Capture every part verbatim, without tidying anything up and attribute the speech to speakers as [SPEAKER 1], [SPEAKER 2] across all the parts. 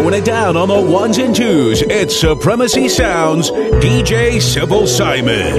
[SPEAKER 1] Throwing it down on the ones and twos, it's Supremacy Sounds, D J Simple Simon.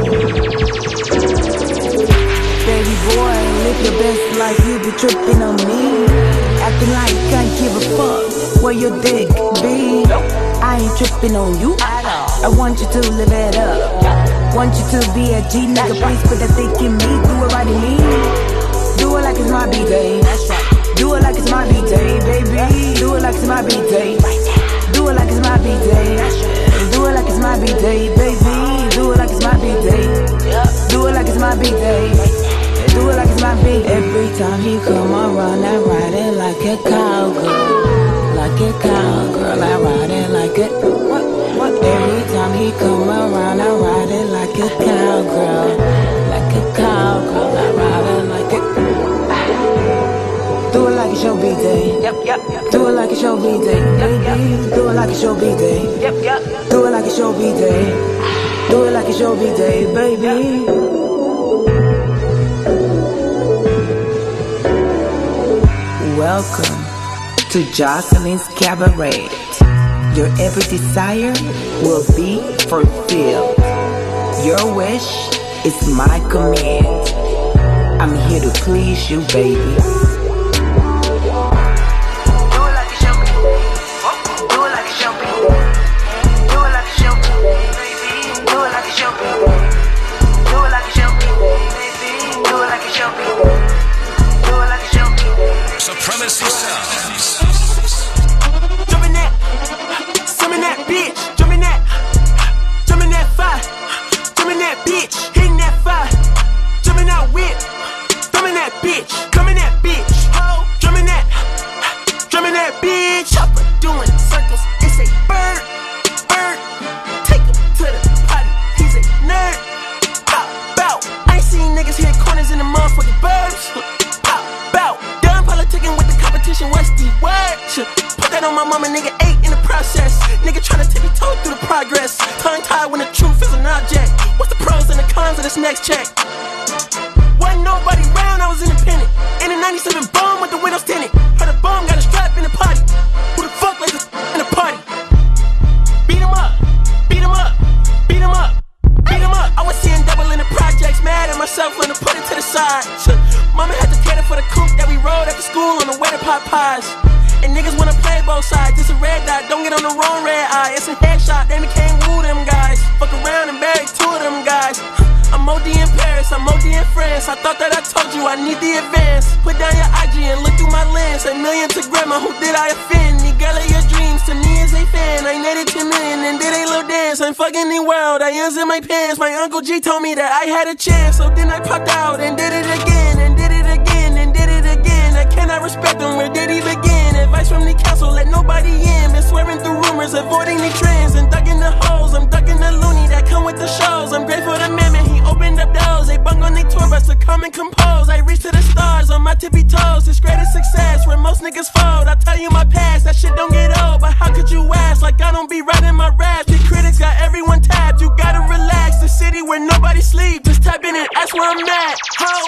[SPEAKER 2] Baby boy, live your best life, you be tripping on me. Acting like you can't give a fuck where your dick be. I ain't tripping on you, I want you to live it up. Want you to be a G nigga, please put that dick in me. Do it right in me, do it like it's my B-day. Do it like it's my B-day, baby. Do it like it's my B-day. Do it like it's my B-day. Do it like it's my B-day, baby. Do it like it's my B-day. Do it like it's my B-day. Do it like it's my B-day. Every time he come around, I ride it like a cowgirl. Like a cowgirl, I ride it like a what, what? Every time he come around, I ride it like a cowgirl. Like a cowgirl, I ride it like a. Do it like it's your B-day. Yep, yep, yep. Do it like it's your B-day, baby. Do it like it's your B-day. Yep, yep. Do it like it's your B-day. Do it like it's your B-day, baby. Welcome to Jocelyn's Cabaret. Your every desire will be fulfilled. Your wish is my command. I'm here to please you, baby.
[SPEAKER 1] Supremacy Sounds.
[SPEAKER 3] Jumpin' that, summon that bitch. Jumpin' that, jumpin' that fire. Jumpin' that bitch, hitting that fire. Jumpin' that whip, thumbin' that bitch. Coming that bitch, ho. Drumming that, drumming that bitch. Chopper doing circles, it's a bird, bird. Take him to the party, he's a nerd. Pop, bout, I ain't seen niggas hit corners in the motherfucking burbs. Pop, bout. Politicking with the competition, what's the word? Put that on my mama, nigga, eight in the process. Nigga tryna tippy toe through the progress. Tongue tied when the truth is an object. What's the pros and the cons of this next check? Wasn't nobody round, I was independent. In a ninety-seven bomb with the windows tinted. Heard a bomb, got a strap in the party. Who the fuck like this in the party? Beat him up, beat him up, beat him up, beat him up. I was seeing double in the projects, mad at myself, learning to put it to the side. Mama had to cater for the coupe that we rode after school on the way to pop pies. And niggas wanna play both sides. It's a red dot, don't get on the wrong red eye. It's a headshot, then we can't woo them guys. Fuck around and bury two of them guys. I'm O D in Paris, I'm O D in France. I thought that I told you I need the advance. Put down your I G and look through my lens. A million to grandma, who did I offend? The girl of your dreams to me is a fan. I netted ten million and did a little dance. I'm fucking the world, I ends in my pants. My Uncle G told me that I had a chance. So then I popped out and did it again. And did it again and did it again. I cannot respect him, where did he begin? Advice from the council, let nobody in. Been swearing through rumors, avoiding the trends. And ducking the holes, I'm ducking the loony that come with the shows. I'm grateful to Mammon, he opened up doors. They bung on their tour bus to come and compose. I reach to the stars on my tippy toes. It's greatest success where most niggas fold. I tell you my past, that shit don't get old. But how could you ask, like I don't be writing my raps? The critics got everyone tapped, you gotta relax. The city where nobody sleep, just type in and ask where I'm at, ho.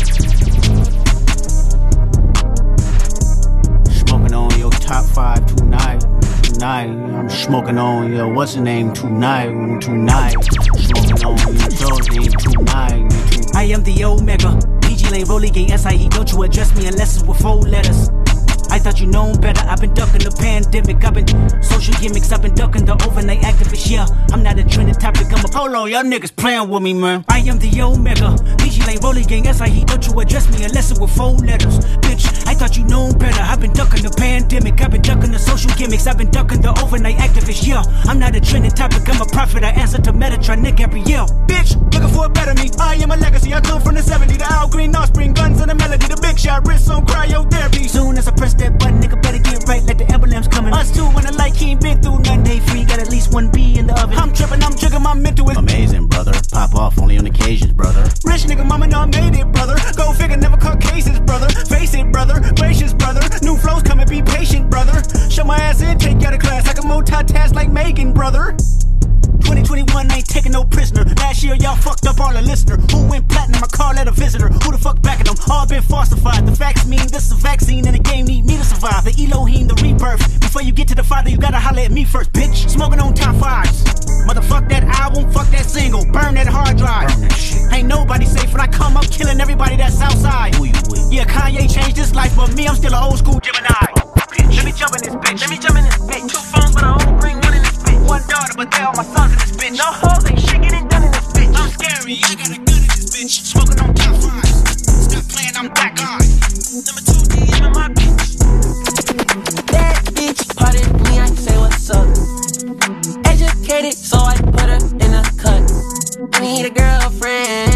[SPEAKER 4] Smoking on your top five tonight, tonight. I'm smoking on your what's the name tonight, tonight. Smoking on your Joe's name tonight. I am the Omega, P G Lane, Rolly Gang, S I E. Don't you address me unless it's with four letters. I thought you known better, I've been ducking the pandemic. I've been social gimmicks, I've been ducking the overnight activists. Yeah, I'm not a trending topic, I'm a polo. Y'all niggas playing with me, man. I am the Omega, P G Lane, Rolly Gang, S I E. Don't you address me unless it with four letters. Bitch, I thought you known better, I've been ducking the pandemic. I've been ducking the social gimmicks, I've been ducking the overnight activists. Yeah, I'm not a trending topic, I'm a prophet. I answer to Metatron, Nick Gabrielle. Bitch, looking for a better me, I am a legacy. I come from the seventies, the Al Green, offspring, guns and the melody. The big shot, wrist on cryotherapy. Soon as I press that button, nigga better get right like the emblem's coming. Us two when the light came been through nothing. They free, got at least one B in the oven. I'm tripping, I'm triggering, my mental is amazing, brother. Pop off only on occasions, brother. Rich nigga, mama know I made it, brother. Go figure, never caught cases, brother. Face it, brother. Gracious, brother. New flows coming, be patient, brother. Show my ass in, take you out of class. I can multitask like Megan, brother. twenty twenty-one ain't taking no prisoner. Last year y'all fucked up all the listener. Who went platinum? I call that a visitor. Who the fuck backing them? All been falsified. The facts mean this is a vaccine and the game need me to survive. The Elohim, the rebirth. Before you get to the father, you gotta holler at me first, bitch. Smoking on top fives. Motherfuck that album, fuck that single. Burn that hard drive. Burn that shit. Ain't nobody safe when I come up killing everybody that's outside. Who you with? Yeah, Kanye changed his life, but me, I'm still an old school Gemini. Bitch. Let me jump in this bitch. Let me jump in this bitch. Two phones, but I only bring one in this bitch. One daughter, but they all my sons in this bitch. No hoes, ain't shit getting done in this bitch. I'm scary, I got a gun in this bitch. Smoking on top five. Stop playing, I'm back on. Number two D M in my bitch.
[SPEAKER 3] That bitch pardon me, I say what's up. Educated, so I put her in a cut. I need a girlfriend.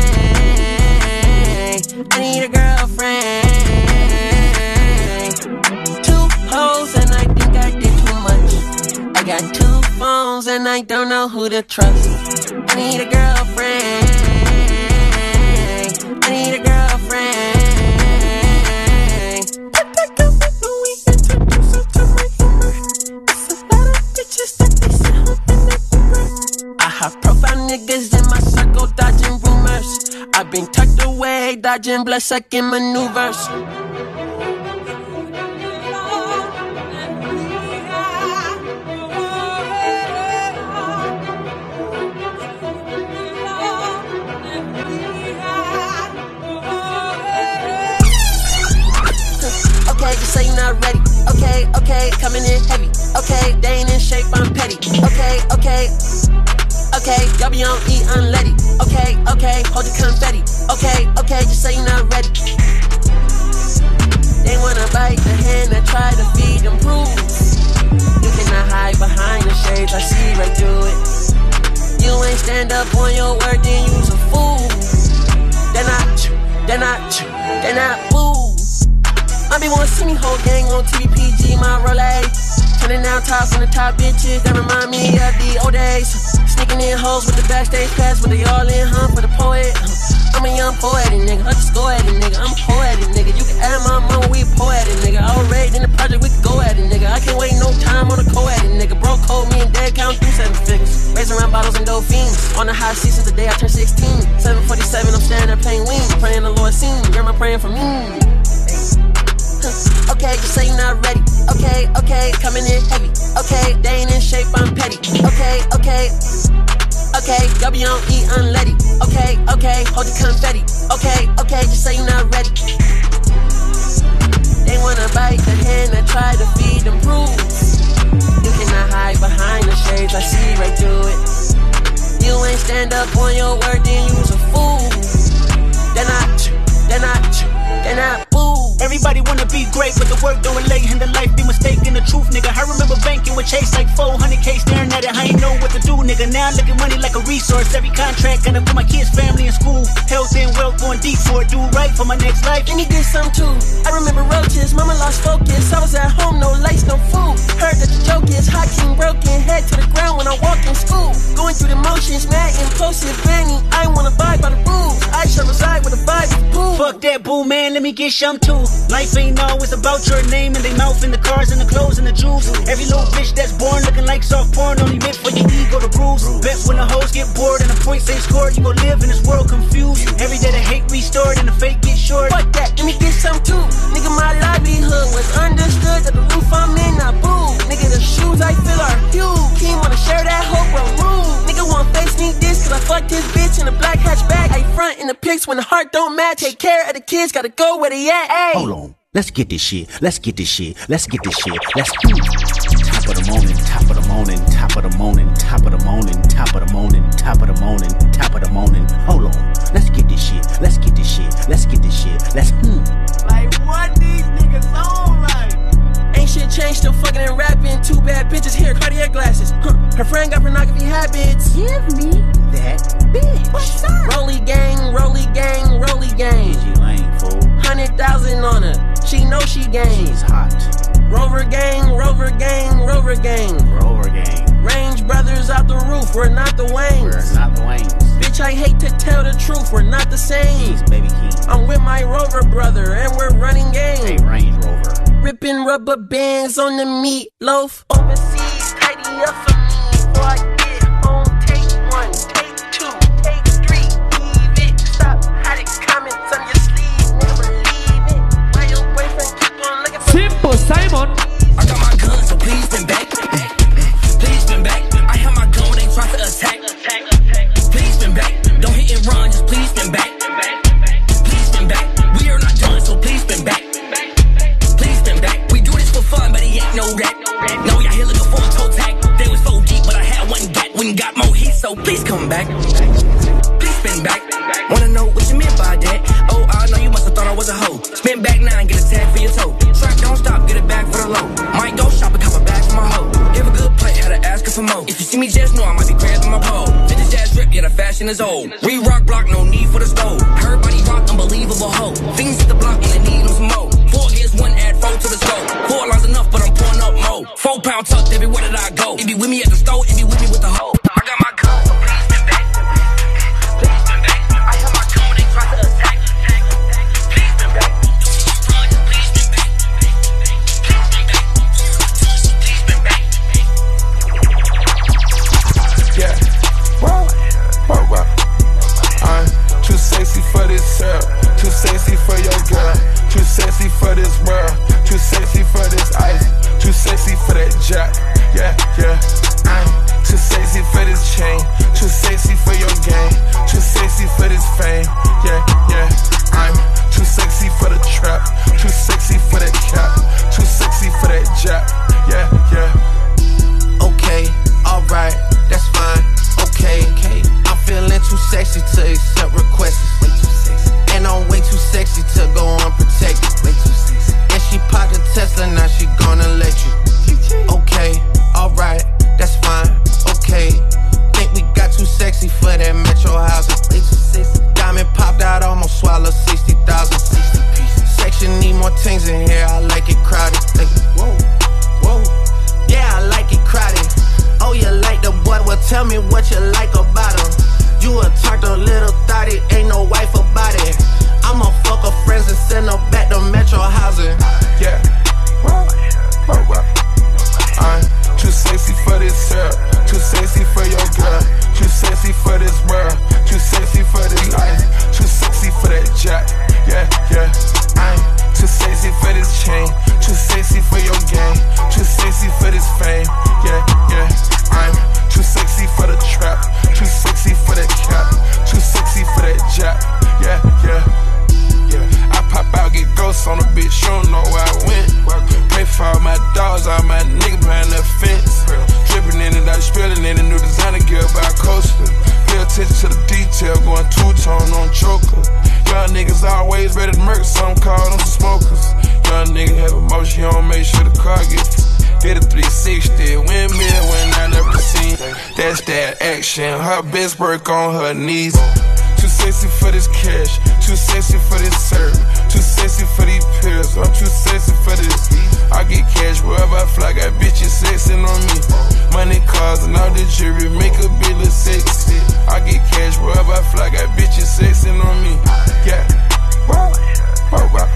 [SPEAKER 3] I need a girlfriend. Two hoes and I think I did too much. I got two phones and I don't know who to trust. I need a girlfriend. I need a girlfriend. If that girlfriend know we introduce her to my humor. It's a lot of bitches that they sit home in that Uber. I have profile niggas in my circle dodging rumors. I've been tucked away dodging blood sucking maneuvers. Okay, just say you're not ready. Okay, okay, coming in heavy. Okay, they ain't in shape, I'm petty. Okay, okay, okay, y'all be on E unleaded. Okay, okay, hold the confetti. Okay, okay, just say you're not ready. They wanna bite the hand that try to feed them proofs. You cannot hide behind the shades, I see right through it. You ain't stand up on your word, then you's a fool. Then I, then I, then I, boo. I be wanna see me whole gang on T V P G, my Rolex. Turning down tops on the top bitches that remind me of the old days. Sneaking in hoes with the backstage pass, but they all in, huh, for the poet. I'm a young poetic nigga, I just go at it, nigga. I'm poetic, nigga. You can add my mama, we poetic, nigga. I was raised in the project, we can go at it, nigga. I can't wait no time on a co-edit, nigga. Bro code me and dad count through seven figures. Raising around bottles and dolphins. On the high seat since the day I turned sixteen. seven forty-seven, I'm standing there playing wings. Praying the Lord seen me, grandma praying for me. Okay, just say you're not ready. Okay, okay, coming in heavy. Okay, they ain't in shape, I'm petty. Okay, okay, okay, y'all be on E unleaded. Okay, okay, hold the confetti. Okay, okay, just say you're not ready. They wanna bite the hand that try to feed them proofs. You cannot hide behind the shades, I see right through it. You ain't stand up on your word, then you's a fool. Then I, then I, then I, boo.
[SPEAKER 4] Everybody wanna be great, but the work don't relate and the life be mistaken the truth, nigga. I remember banking with Chase like four hundred K, staring at it, I ain't know what to do, nigga. Now I look at money like a resource. Every contract gonna put my kids' family in school. Health and wealth going deep for it, do right for my next life.
[SPEAKER 3] And he did some too. I remember roaches, mama lost focus. I was at home, no lights, no food. Heard that the joke is hot king broken, head to the ground when I walk in school. Going through the motions, mad impulsive, Benny. I wanna vibe by the rules. I shall reside with a vibe of boo.
[SPEAKER 4] Fuck that boo, man, let me get some too. Life ain't always about your name and they mouth and the cars and the clothes and the jewels. Every little bitch that's born looking like soft porn only meant for your ego to bruise. Bet when the hoes get bored and the points ain't scored, you gon' live in this world confused. Every day the hate restored and the fake get short.
[SPEAKER 3] Fuck that, let me get some too. Nigga, my livelihood was understood that the roof I'm in, I boo. Nigga, the shoes I feel are huge. He wanna share that hope or move. Nigga won't face me this cause I fucked his bitch in a black hatchback. I front in the pics when the heart don't match. Take care of the kids, gotta go where they at. Ay.
[SPEAKER 5] Hold on. Let's get this shit. Let's get this shit. Let's get this shit. Let's do it. Top of the morning, top of the morning, top of the morning, top of the morning, top of the morning, top of the morning, top of the morning. Hold on. Let's get this shit. Let's get this shit. Let's get this shit. Let's hmm.
[SPEAKER 3] Like what these niggas on like? Ain't shit changed, still fucking and rapping. Two bad bitches here, Cartier glasses. Huh. Her friend got pornography habits.
[SPEAKER 2] Give me
[SPEAKER 5] That bitch.
[SPEAKER 2] what's up?
[SPEAKER 3] Rolly gang, rolly gang, rolly gang.
[SPEAKER 5] Is you lame, fool?
[SPEAKER 3] Hundred thousand on her. She know she gang.
[SPEAKER 5] She's hot.
[SPEAKER 3] Rover gang, Rover gang, Rover gang.
[SPEAKER 5] Rover gang.
[SPEAKER 3] Range brothers out the roof, we're not the Waynes.
[SPEAKER 5] We're not the Waynes.
[SPEAKER 3] Bitch, I hate to tell the truth, we're not the same.
[SPEAKER 5] He's baby king.
[SPEAKER 3] I'm with my Rover brother and we're running game.
[SPEAKER 5] Hey, Range Rover.
[SPEAKER 3] Ripping rubber bands on the meatloaf. Overseas, tidy up for me before I get home.
[SPEAKER 6] Now we out here looking for a toe tag. They was four deep, but I had one gat. When got more heat, so please come back. Please spin back. Wanna know what you meant by that? Oh, I know you must have thought I was a hoe. Spin back now and get a tag for your toe. Track don't stop, get it back for the low. Might go shop and cop a bag for my hoe. Give a good play, had to ask her for more. If you see me just know I might be grabbing my pole. Vintage jazz drip, yeah, the fashion is old. Re-rock block, no need for the stove. Her body rock, unbelievable hoe. Things hit the block and they need them some more. Four against one, add four to the scope. Four lines enough, but I'm pouring up more. Four pound tucked everywhere that I go. It be with me at the store, it be with me with the hoe. I got my gun, so please spin back. Please spin back. I have my gun when they try to attack. Please spin back. Please spin back. Please spin back. Please spin back.
[SPEAKER 7] Yeah. Whoa. Whoa, whoa. I'm too sexy for this girl. Too sexy for your girl. Too sexy for this world. Too sexy for this ice. Too sexy for that jack. Yeah, yeah. I'm too sexy for this chain. Too sexy for your game. Too sexy for this fame. Yeah, yeah. I'm too sexy for the trap. Too sexy for that cap. Too sexy for that jack. Yeah, yeah.
[SPEAKER 8] Okay, alright, that's fine. Okay, okay. I'm feeling too sexy to accept requests. Way too sexy. And I'm way too sexy to go unprotected. Way too sexy. And she popped a Tesla, now she gonna let you. Okay, alright, that's fine. Okay, think we got too sexy for that metro housing. Way too sexy. Diamond popped out, almost swallowed sixty thousand. sixty pieces. Section need more things in here, I like it crowded. Like, whoa, whoa. Yeah, I like it crowded. Oh, you like the boy? Well, tell me what you like about him. You a turned a little thotty, ain't no wife about it. I'ma fuck her friends and send her back to metro housing.
[SPEAKER 7] Yeah. Whoa, whoa, whoa. I'm too sexy for this girl. Too sexy for your girl. Too sexy for this world. Too sexy for this ice. Too sexy for that jack. Yeah, yeah. I'm too sexy for this chain. Too sexy for your game. Too sexy for this fame. Yeah, yeah. I'm too sexy for the trap. Too sexy for that cap. Too sexy for that jack. Yeah, yeah. Yeah, I pop out, get ghosts on a bitch, you don't know where I went. Pay for all my dogs, all my niggas behind the fence. Dripping in and out, spilling in a new designer gear by coaster. Pay attention to the detail, going two-tone on choker. Young niggas always ready to murk, some call them smokers. Young nigga have emotion, you don't make sure the car gets hit a three sixty, windmill when I never seen. That's that action, her best work on her knees. Too sexy for this cash, too sexy for this serve, too sexy for these pills, I'm too sexy for this. I get cash wherever I fly, got bitches sexing on me. Money, cars, and all the jewelry, make a bitch look sexy. I get cash wherever I fly, got bitches sexing on me. Yeah, whoa, whoa, whoa.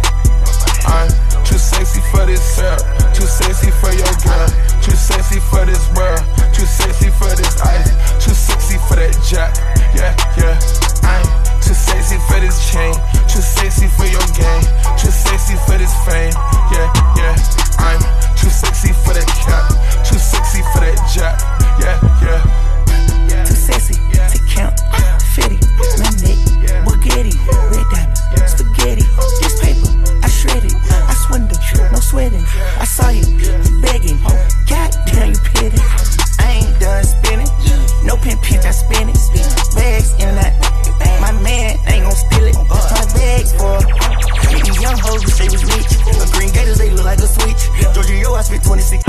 [SPEAKER 7] I'm too sexy for this girl, too sexy for your girl, too sexy for this world, too sexy for this ice, too sexy for that jack. Yeah, yeah. I'm too sexy for this chain, too sexy for your game, too sexy for this fame. Yeah, yeah. I'm too sexy for that cap, too sexy for that jack. Yeah, yeah.
[SPEAKER 2] Too sexy to count, fitty, my neck, Bugatti, red diamonds, spaghetti, this paper, I shred it, I swindle, no sweating, I saw you begging, goddamn you pity, I ain't done spinning, no pin pinch, I spin it, bags in that, my man ain't gon' steal it, my bags for these young hoes wish they was rich, the green gators they look like a switch, Giorgio I spent twenty-six.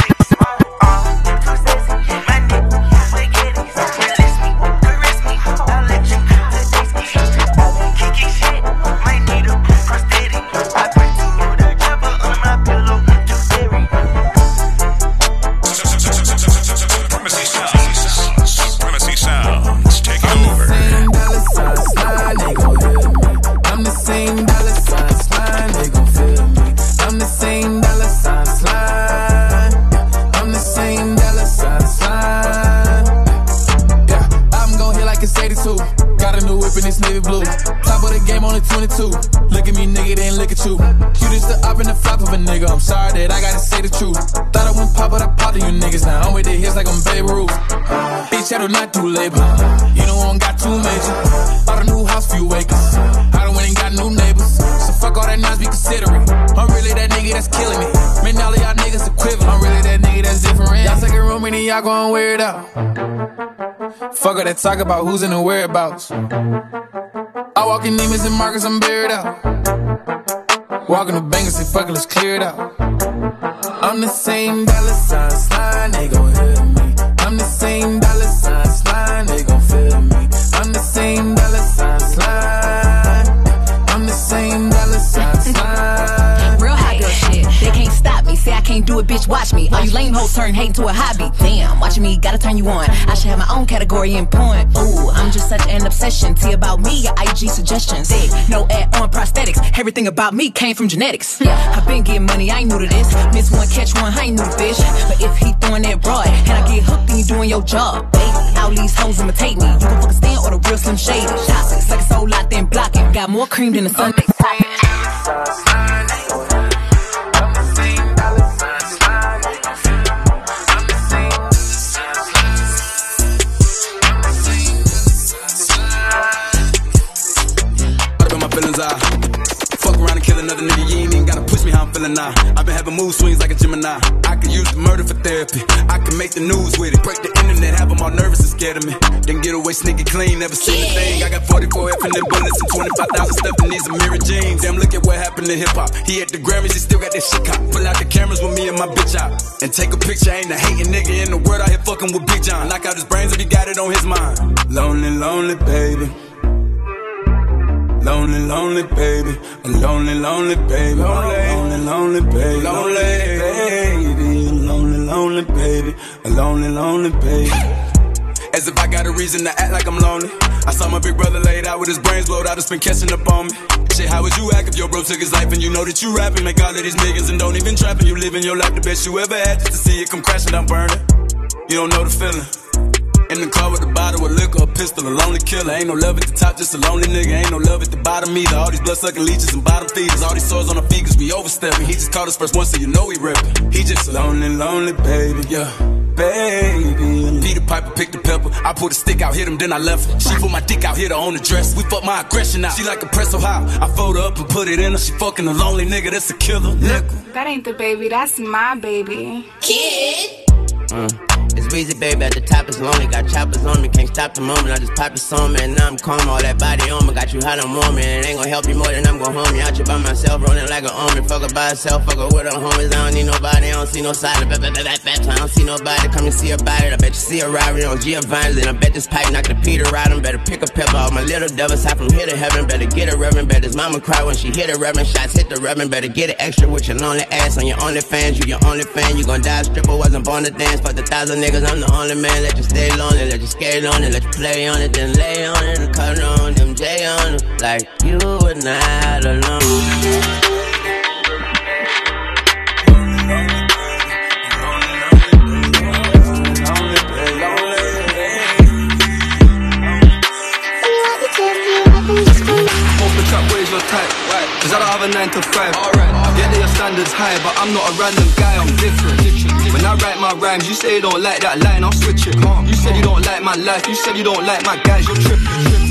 [SPEAKER 9] I do not do labor. You know I don't got too major. Bought a new house, few acres. I done went and got new neighbors. So fuck all that noise, be considering. I'm really that nigga that's killing it. Man, all of y'all niggas equivalent. I'm really that nigga that's different. any of y'all gon' wear it out. Fuck all that talk about who's in the whereabouts. I walk in Neiman's and Marcus, I'm buried out. Walking the bank and say fuck it, let's clear it out. I'm the same dollar sign slime, they gon' hear me. I'm the same dollar sign slime, they gon' feel me. I'm the same dollar sign slime. I'm the same dollar sign slime.
[SPEAKER 10] Real hot girl shit, they can't stop me. Say I can't do it, bitch, watch me. All you lame hoes turn hate into a hobby. Damn, watching me gotta turn you on. I should have my own category in porn. Ooh, I'm just such an obsession. See about me, your I G suggestions. Hey, no ad on prosthetics. Everything about me came from genetics. Yeah, I been getting money, I ain't new to this. Miss one, catch one, I ain't new to fish. But if he throwing that broad, and I get hooked, then you doing your job, baby. All these hoes imitate me. You gon' fuck a stand or the real Slim Shady. Toxic, suck a soul lot, then block it. Got more cream than the Sunday poppin'.
[SPEAKER 11] Fuck around and kill another nigga, you ain't even gotta push me how I'm feeling now. I've been having mood swings like a Gemini. I could use the murder for therapy. I can make the news with it. Break the internet, have them all nervous and scared of me. Then get away sneaky clean, never seen a thing. I got forty-four F and them bullets and twenty-five thousand stuff in these mirror jeans. Damn, look at what happened to hip hop. He at the Grammys, he still got that shit cop. Pull out the cameras with me and my bitch out. And take a picture, ain't a hating nigga in the world out here fucking with Big John. Knock out his brains if he got it on his mind. Lonely, lonely baby. Lonely, lonely baby, a lonely, lonely baby, lonely, lonely baby, lonely baby, lonely, lonely baby, a lonely, lonely baby. As if I got a reason to act like I'm lonely. I saw my big brother laid out with his brains blowed out, it's been catching up on me. Shit, how would you act if your bro took his life and you know that you rapping? Make all of these niggas and don't even trap and you living your life the best you ever had just to see it come crashing down burning. You don't know the feeling. In the car with a bottle of liquor, a pistol, a lonely killer. Ain't no love at the top, just a lonely nigga. Ain't no love at the bottom either. All these blood-sucking leeches and bottom feeders. All these sores on our feet cause we overstepping. He just caught us first once so you know he ripping. He just a lonely, lonely baby, yeah, baby. Peter Piper picked the pepper. I put a stick out, hit him, then I left her. She put my dick out, hit her on the dress. We fuck my aggression out. She like a press so high. I fold her up and put it in her. She fucking a lonely nigga, that's a killer. Nigga.
[SPEAKER 12] That ain't the baby, that's my baby.
[SPEAKER 8] Kid. Uh. It's Weezy, baby, at the top it's lonely. Got choppers on me, can't stop the moment. I just popped the song, man, now I'm calm. All that body on me, got you hot and warm, man. It ain't gon' help you more than I'm gon' home you. Out here by myself, rolling like an army. Fuck her by herself, fuck her with her homies. I don't need nobody, I don't see no side. I don't see nobody, come and see about it. I bet you see a Rari on Giovanni's. And I bet this pipe knock the Peter out. I better pick a pepper. All my little devils hop from here to heaven. Better get a reverend, bet his mama cry when she hit a reverend. Shots hit the reverend, better get it extra with your lonely ass. On your only fans, you your only fan. You gon' die stripper, wasn't born to dance. Fuck the thousand niggas, I'm the only man. Let you stay lonely, let you skate on it, let you play on it, then lay on it and cut on them J on it, like you were not alone.
[SPEAKER 13] Cause I don't have a nine to five. Alright, yeah, their standards high, but I'm not a random guy, I'm different. When I write my rhymes, you say you don't like that line, I'll switch it. You said you don't like my life, you said you don't like my guys, you're tripping.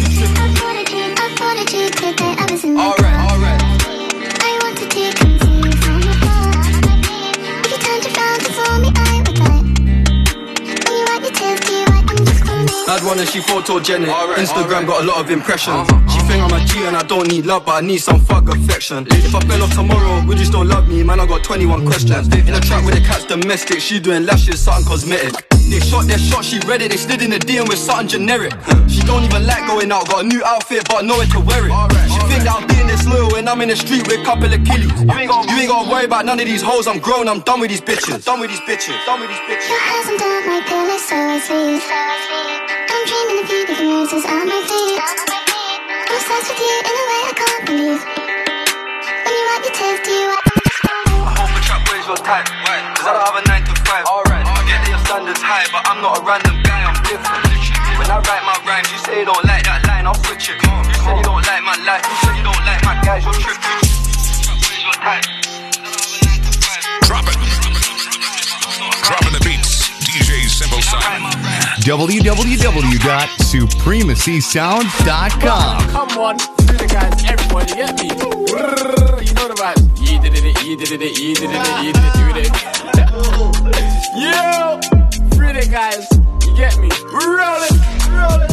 [SPEAKER 13] Alright, alright. I want to take you from afar. If you turned around to for me, I would die. When you wipe your tears, do you wipe them just for me? Bad one and she photogenic. Right, Instagram right. Got a lot of impressions. Uh-huh, uh-huh. She think I'm a G and I don't need love, but I need some fuck affection. If I fell off tomorrow, would you still love me? Man, I got twenty-one questions. In a trap with the cat's domestic, she doing lashes, something cosmetic. They shot their shot, she read it, they slid in the D M with something generic. She don't even like going out, got a new outfit, but nowhere to wear it. She think that I'm being this loyal when I'm in the street with a couple of killies. You ain't got, you ain't got to worry about none of these hoes, I'm grown, I'm done with these bitches. Done with these bitches, done with these bitches. Your hands down my pillow, so sweet. I'm dreaming of you, the roses on my feet. I'm obsessed with you in a way I can't believe. When you wipe your tears, do you wipe them just for me? I hope the trap waves your type, cause I don't have a nine to five. Alright, yeah, your standards high, but I'm not a random guy, I'm different. When I write my rhymes, you say you don't like that line, I'll switch it. You say you don't like my life, you say you don't like my guys, you're tripping.
[SPEAKER 1] Drop it. Dropping the beats. D J Simple Sound.
[SPEAKER 14] w w w dot supremacy sound dot com.
[SPEAKER 9] Come on, do the guys, everybody get me. You know the vibes. You did it, you did it, you did it, you did it, you did it. Yo, free the
[SPEAKER 3] rolling, guys. You get me? We're rolling, rolling.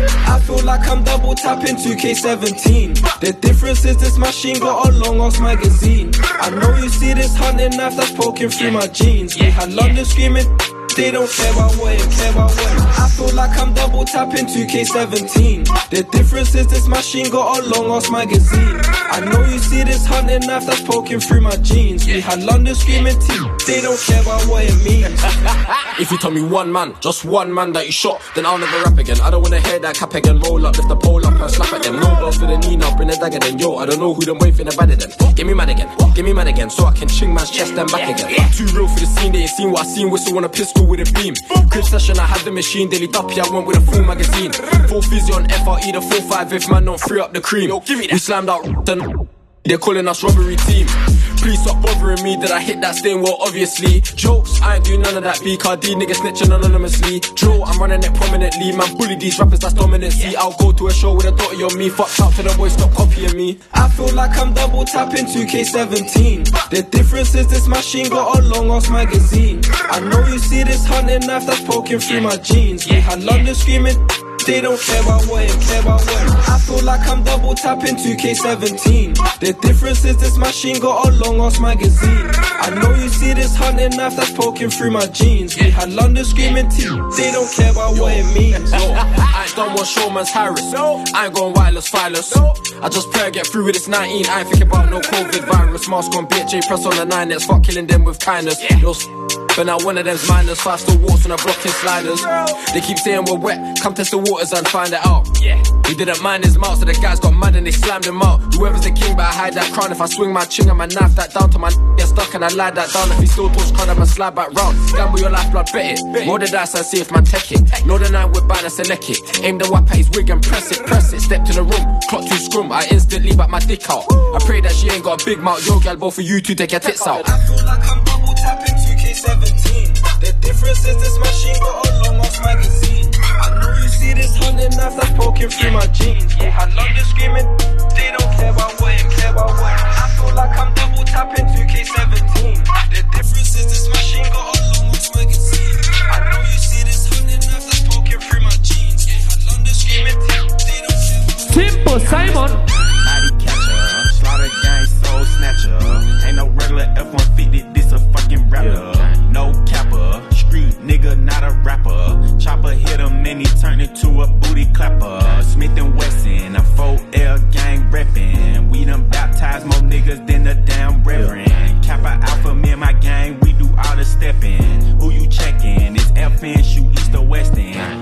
[SPEAKER 15] I feel like I'm double tapping two K seventeen. The difference is this machine got a long ass magazine. I know you see this hunting knife that's poking through my jeans. We had London screaming, they don't care about what, care about what. I feel like I'm double tapping two K seventeen. The difference is this machine got a long ass magazine. I know you see this hunting knife that's poking through my jeans. We had London screaming, they don't care about what it means.
[SPEAKER 3] If you tell me one man, just one man that you shot, then I'll never rap again. I don't wanna hear that cap again. Roll up, lift the pole up and slap at them. No balls for the knee now, bring the dagger then. Yo, I don't know who them wait finna bad then. Get me mad again, get me mad again, so I can ching man's chest and back again. Too real for the scene, they ain't seen what I seen. Whistle on a pistol with a beam. Crib session, I had the machine. Daily duppy, I went with a full magazine. Full fizzy on F R E, the full five if man don't free up the cream. Yo, give me that. We slammed out then. They're calling us robbery team. Please stop bothering me, did I hit that stain? Well, obviously. Jokes, I ain't doing none of that. B K D niggas snitching anonymously. Drill, I'm running it prominently. Man, bully these rappers, that's dominancy. I'll go to a show with a daughter on me. Fuck out to the boys, stop copying me.
[SPEAKER 15] I feel like I'm double tapping two K seventeen. The difference is this machine got a long ass magazine. I know you see this hunting knife that's poking through my jeans. We had London screaming, they don't care about what, care about what. I feel like I'm double tapping two K seventeen. The difference is this machine got a long ass magazine. I know you see this hunting knife that's poking through my jeans. We had London screaming, they don't care about what it means.
[SPEAKER 3] Yo, I ain't done one showman's Harris. I ain't going wireless, fileless. I just pray I get through with this nineteen. I ain't thinking about no COVID virus. Mask on, B H A press on the nine. Let's fuck killing them with kindness. Yo, but now one of them's minors. Fast the walks on the blocking sliders. They keep saying we're wet. Come test the waters and find it out. Yeah. He didn't mind his mouth, so the guys got mad and they slammed him out. Whoever's the king, but I hide that crown. If I swing my chin and my knife that down to my n- get stuck and I lie that down. If he still talks crowd, I'ma slide back round. Gamble your lifeblood, bet it. Roll the dice and see if man take it. Know the nine with ban and select it. Aim the whap at his wig and press it, press it. Step to the room, clock to scrum. I instantly back my dick out. I pray that she ain't got a big mouth. Yo, gal, both of you two take your tits out.
[SPEAKER 15] I feel like I'm double tapping two K seventeen. The difference is this machine got a long ass magazine. I know you see this hunting knife that's poking through my jeans. We had London screaming, they don't care about what, care about what. I feel like I'm double tapping two K seventeen. The difference is this machine got a long ass magazine. I know you see this hunting knife that's poking through my jeans. We had London screaming, they don't care about what.
[SPEAKER 16] Simple Simon.
[SPEAKER 17] Body catcher, slaughter gang, soul snatcher. Ain't no regular F one fifty, this a fucking rapper. No capper, street nigga, not a rapper. Chopper hit him and he turned into a booty clapper. Smith and Wesson, a four L gang reppin'. We done baptized more niggas than the damn reverend. Kappa Alpha, me and my gang, we do all the steppin'. Who you checkin'? It's F N, shoot east or west end.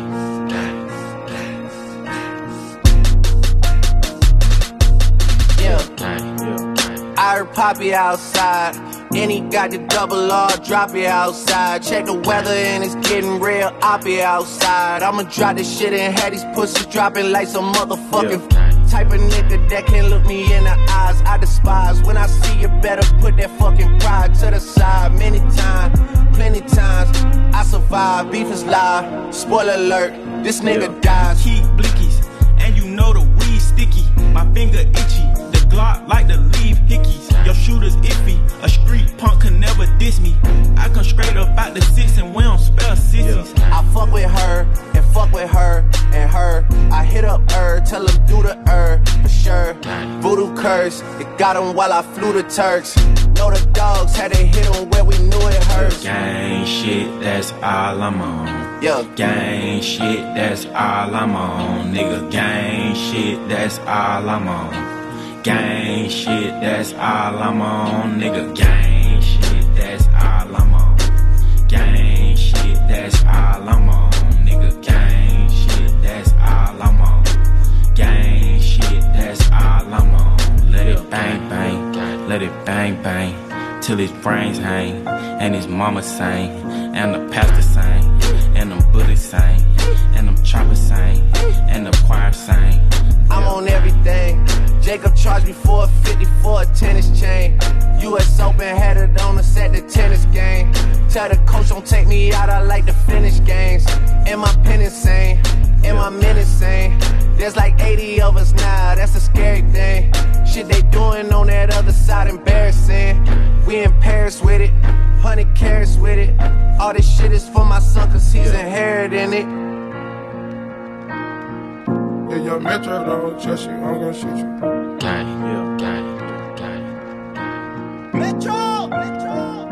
[SPEAKER 8] I heard Poppy outside, and he got the double R, drop it outside. Check the weather and it's getting real, I'll be outside. I'ma drop this shit and have these pussies dropping like some motherfucking yeah. type of nigga that can't look me in the eyes. I despise when I see you, better put that fucking pride to the side. Many times, plenty times, I survive, beef is live. Spoiler alert, this nigga yeah. dies.
[SPEAKER 17] Keep blickies, and you know the weed sticky. My finger itchy. Glock like the leave hickeys. Your shooter's iffy. A street punk can never diss me. I come straight up out the six and we don't spell sissies.
[SPEAKER 8] I fuck with her and fuck with her and her. I hit up her, tell him do the her for sure. Voodoo curse, it got him while I flew the Turks. Know the dogs had to hit him where we knew it hurts.
[SPEAKER 17] Gang shit, that's all I'm on.
[SPEAKER 8] Yeah.
[SPEAKER 17] Gang shit, that's all I'm on. Nigga, gang shit, that's all I'm on. Gang shit, that's all I'm on, nigga. Gang shit, that's all I'm on. Gang shit, that's all I'm on, nigga. Gang shit, that's all I'm on. Gang shit, that's all I'm on. Let it bang bang, let it bang bang, till his brains hang, and his mama sing, and the pastor sing, and them bullies sing, and them choppers sing, and the choir sing.
[SPEAKER 8] I'm on everything. Jacob charged me four fifty for a tennis chain. U S Open had it on us at the tennis game. Tell the coach don't take me out, I like to finish games. And my pen insane, and my men insane. There's like eighty of us now, that's a scary thing. Shit they doing on that other side embarrassing. We in Paris with it, hundred carats with it. All this shit is for my son cause he's
[SPEAKER 16] inherent in it.
[SPEAKER 7] Yeah, your metro don't trust you, I'm gonna shoot you.
[SPEAKER 17] Gang, yeah, gang, gang.
[SPEAKER 3] Metro, Metro,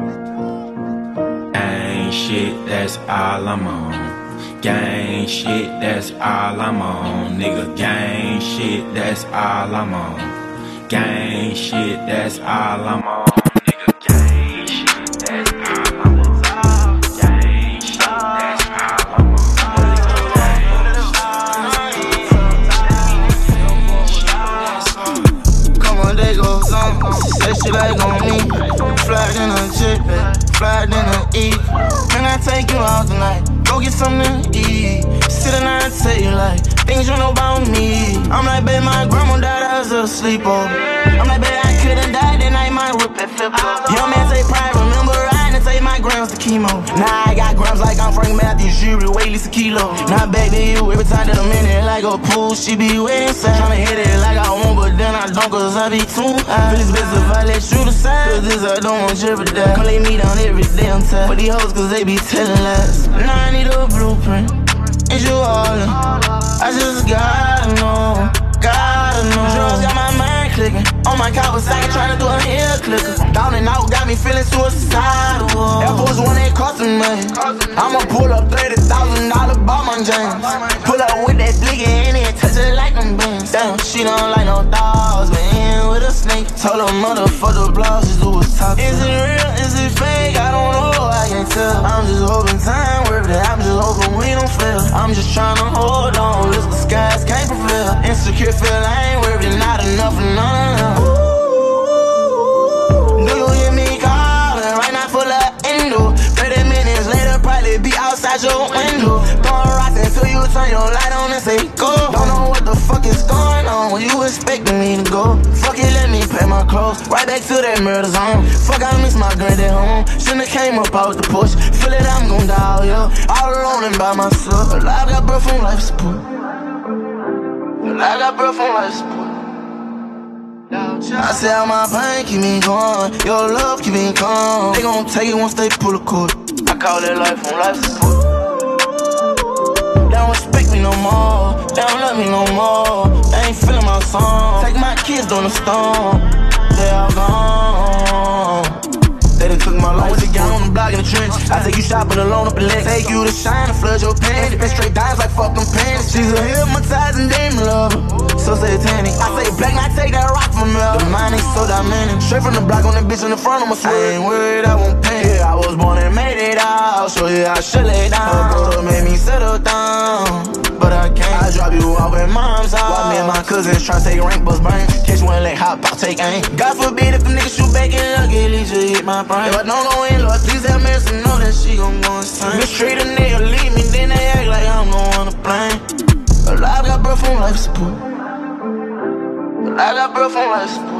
[SPEAKER 17] Gang shit, that's all I'm on. Gang shit, that's all I'm on. Nigga, gang shit, that's all I'm on. Gang shit, that's all I'm on. Nigga, gang shit, that's all I'm on. Gang shit, that's all I'm on.
[SPEAKER 18] Come on, they go some. Say she like on me. Fly in a jet, fly in a E. Can I take you out tonight? Go get something to eat. Sit and I tell you like things you know about me. I'm like, babe, my grandma died, I was asleep. Oh, I'm like, babe, I couldn't die that night, my whip had flipped up. Young man take pride, remember riding and take my grams to chemo. Now I got grams like I'm Frank Matthews, jury, weigh at least a kilo. Now back to you, every time that I'm in it like a pool, she be waiting inside. Tryna hit it like I want, but then I don't, cause I be too high. Feel it's best if I let you decide, cause this I don't want jeopardize. Come lay me down every day I'm tired, but these hoes cause they be telling lies. Now I need a blueprint, and you all in. I just gotta know, gotta know. Drugs got my mind clicking, on my Kawasaki tryna do a heel clicker. Down and out got me feeling suicidal. Air Force One ain't costing money. I'ma pull up thirty thousand dollar Balmain James. Pull up with that blicky in it, touch it like them beans. Damn, she don't like no dogs, but in with a snake. Told her motherfucker blogs, just do what's top. Is it real? Is it fake? I don't know, I can't tell. I'm just hoping time worth it. I'm just hoping we don't fail. I'm just trying to hold on, lift the skies, can't prevail. Insecure feel I ain't worth it, not enough for none of them. Do you hear me calling? Right now full of endo. thirty minutes later, probably be outside your window. Throwing rocks until you turn your light on and say go. Don't know what the fuck is going on when you expecting me to go. Fuck it, let me pack my clothes. Right back to that murder zone. Fuck, I miss my granddad home. Shouldn't have came up out the push. Feel it, I'm gon' die, yo. All alone and by myself. I got breath from life support. I got breath from life support. I say all my pain keep me going, your love keep me calm. They gon' take it once they pull the cord. I call that life on life support. They don't respect me no more, they don't love me no more. They ain't feeling my song. Take my kids on the storm, they all gone. They done took my life. I was a guy on the block in the trench. I take you shopping alone up in Lex. Take you to shine and flood your pants. Spend straight dimes like fuck them pants. She's a hypnotizing demon lover, so satanic. I say black, I take that rock from her. The mind ain't so dynamic. Straight from the block on the bitch in the front of my sweat. I ain't worried, I won't pay. Yeah, I was born and made it out, so yeah, I should lay down. Her brother made me settle down, but I can't. I drop you off at mom's house while me and my cousins try to take rank bus brain. Catch one leg, hop out, take aim. God forbid if the niggas shoot back and lucky, at least you hit my brain. If I don't go in, Lord, please have mercy, know that she gon' go insane. Mistreat a nigga, leave me, then they act like I'm the one to blame. But I got breath from life support. But I got breath from life support.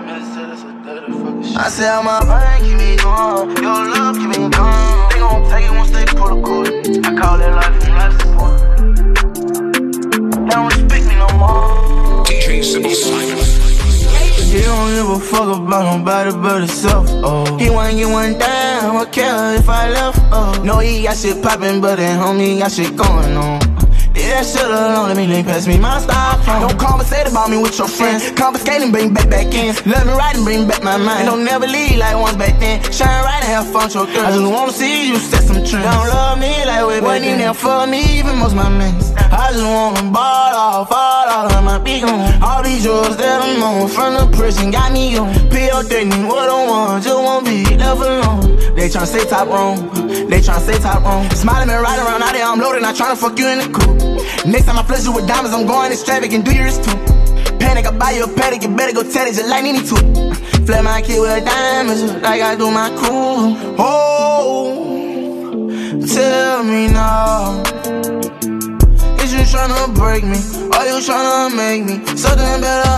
[SPEAKER 18] I say how my pain keep me going, your love keep me going. They gon' take it once they pull the cord. I call that life from life support. They don't respect me no more.
[SPEAKER 1] D J Sybil Simon.
[SPEAKER 18] He don't give a fuck about nobody but himself. Oh, he wanna get one down, I care if I left. Oh, no, he got shit poppin', but then homie got shit going on. Yeah, that shit alone, let me link past me my style phone. Don't conversate about me with your friends. Confiscate and bring back back in. Let me ride and bring back my mind. Don't never leave like once back then. Shine right and have fun, your girl. I just wanna see you set some trends. Don't love me like way back then. Wasn't even there for me, even most my mans. I just wanna ball off, fall off, let my beat on. All these drugs that I'm on from the prison got me on. P O thirteen, what I want, just won't be left alone. They tryna say top wrong, they tryna say top wrong. Smiling and riding around out there, I'm loaded, not tryna fuck you in the coupe. Next time I flush you with diamonds, I'm going in traffic and do yours too. Panic, I buy you a paddock, you better go tell it just like Nene too. Flip my kid with diamonds, like I do my crew. Oh, tell me now, is you tryna break me, or you tryna make me something better?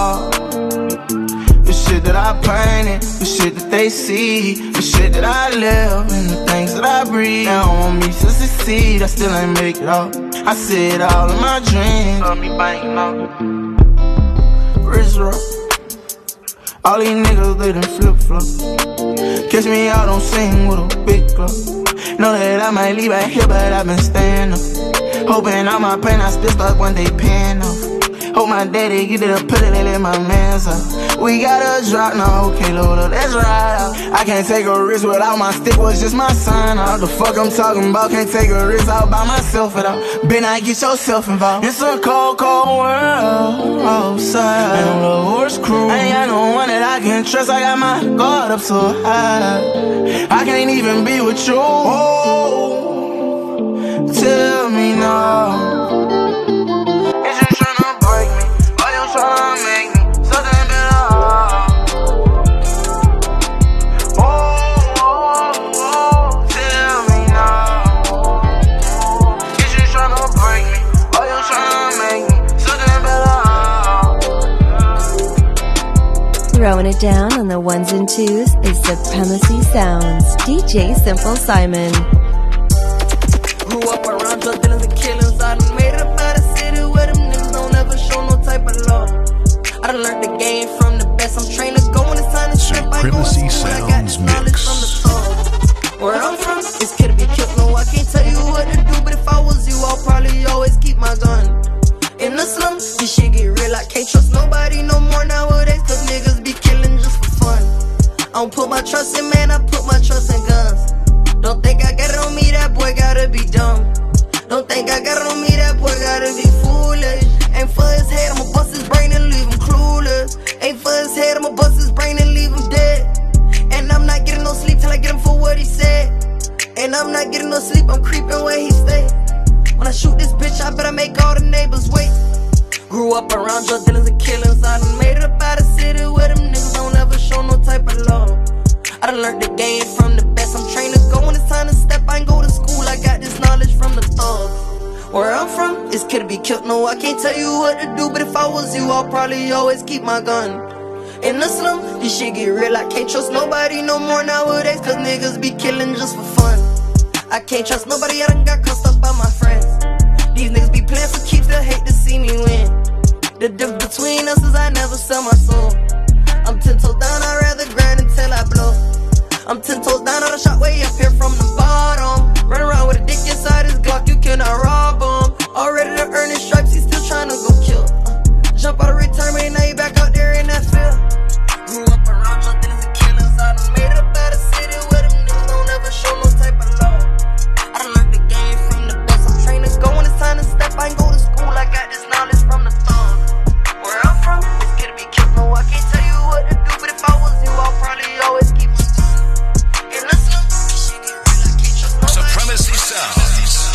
[SPEAKER 18] The shit that I painted, the shit that they see, the shit that I live, and the things that I breathe. They don't want me to succeed, I still ain't make it out. I see it all in my dreams. Love me banking out. Wrist rock. All these niggas, they done flip flop. Catch me out on scene with a big club. Know that I might leave right here, but I've been staying up. Hoping all my pain I still start one day paying off. Hope my daddy get it up, put it in my man's up. We gotta drop now, okay, Lola, let's ride out. I can't take a risk without my stick, was just my son. All the fuck I'm talking about, can't take a risk out by myself at all. Been I get yourself involved. It's a cold, cold world outside. And the horse crew, I ain't got no one that I can trust. I got my guard up so high, I can't even be with you. Oh, tell me now. Tryna make me something better. Oh, oh, oh, tell me now. Is you tryna break me? Or you tryna make me something better?
[SPEAKER 16] Throwing it down on the ones and twos is Supremacy Sounds. D J Simple Simon.
[SPEAKER 19] Grew up around drug dealers and killers. I done made it up out of the city where them niggas don't ever show no type of love. I done learned the game from the best. I'm trained to go when it's time to trip. I go to school, I got this knowledge from the top. Where I'm from, it's kid to be killed. No, I can't tell you what to do, but if I was you, I'll probably always keep my gun. In the slums, this shit get real. I can't trust nobody no more nowadays, cause niggas be killing just for fun. I don't put my trust in man, I put my trust in guns. Don't think I got it on me, that boy gotta be dumb. Don't think I got it on me, that boy gotta be foolish. Ain't for his head, I'ma bust his brain and leave him clueless. Ain't for his head, I'ma bust his brain and leave him dead. And I'm not getting no sleep till I get him for what he said. And I'm not getting no sleep, I'm creeping where he stay. When I shoot this bitch, I better make all the neighbors wait. Grew up around drug dealers and killers. I done made it up out of the city where them niggas don't ever show no type of love. I done learned the game from the best. I'm trained to go when it's time to step. I ain't go to school, I got this knowledge from the thugs. Where I'm from, it's kid to be killed. No, I can't tell you what to do, but if I was you, I'll probably always keep my gun. In the slum, this shit get real. I can't trust nobody no more nowadays, cause niggas be killing just for fun. I can't trust nobody, I done got cussed up by my friends. These niggas be playing for keeps, they hate to see me win. The difference between us is I never sell my soul. I'm ten toes down, I'd rather grind until I blow. I'm ten toes down on the shot way up here from the bottom. Run around with a dick inside his Glock, you cannot rob him. Already to earn his stripes, he's still trying to go kill. uh, Jump out of retirement, now you back out there in that field. Grew up around drug dealers and killers. I done made it up out of the city where them niggas don't ever show no type of love. I done learned the game from the best. I'm trained to go when it's time to step. I ain't go to school, I got this knowledge from the thugs. Where I'm from, it's kid to be killed. No, I can't tell you what to do, but if I was you, I'll probably always keep my gun. In the slum, this shit get real. I can't trust nobody.
[SPEAKER 1] Supremacy Sounds.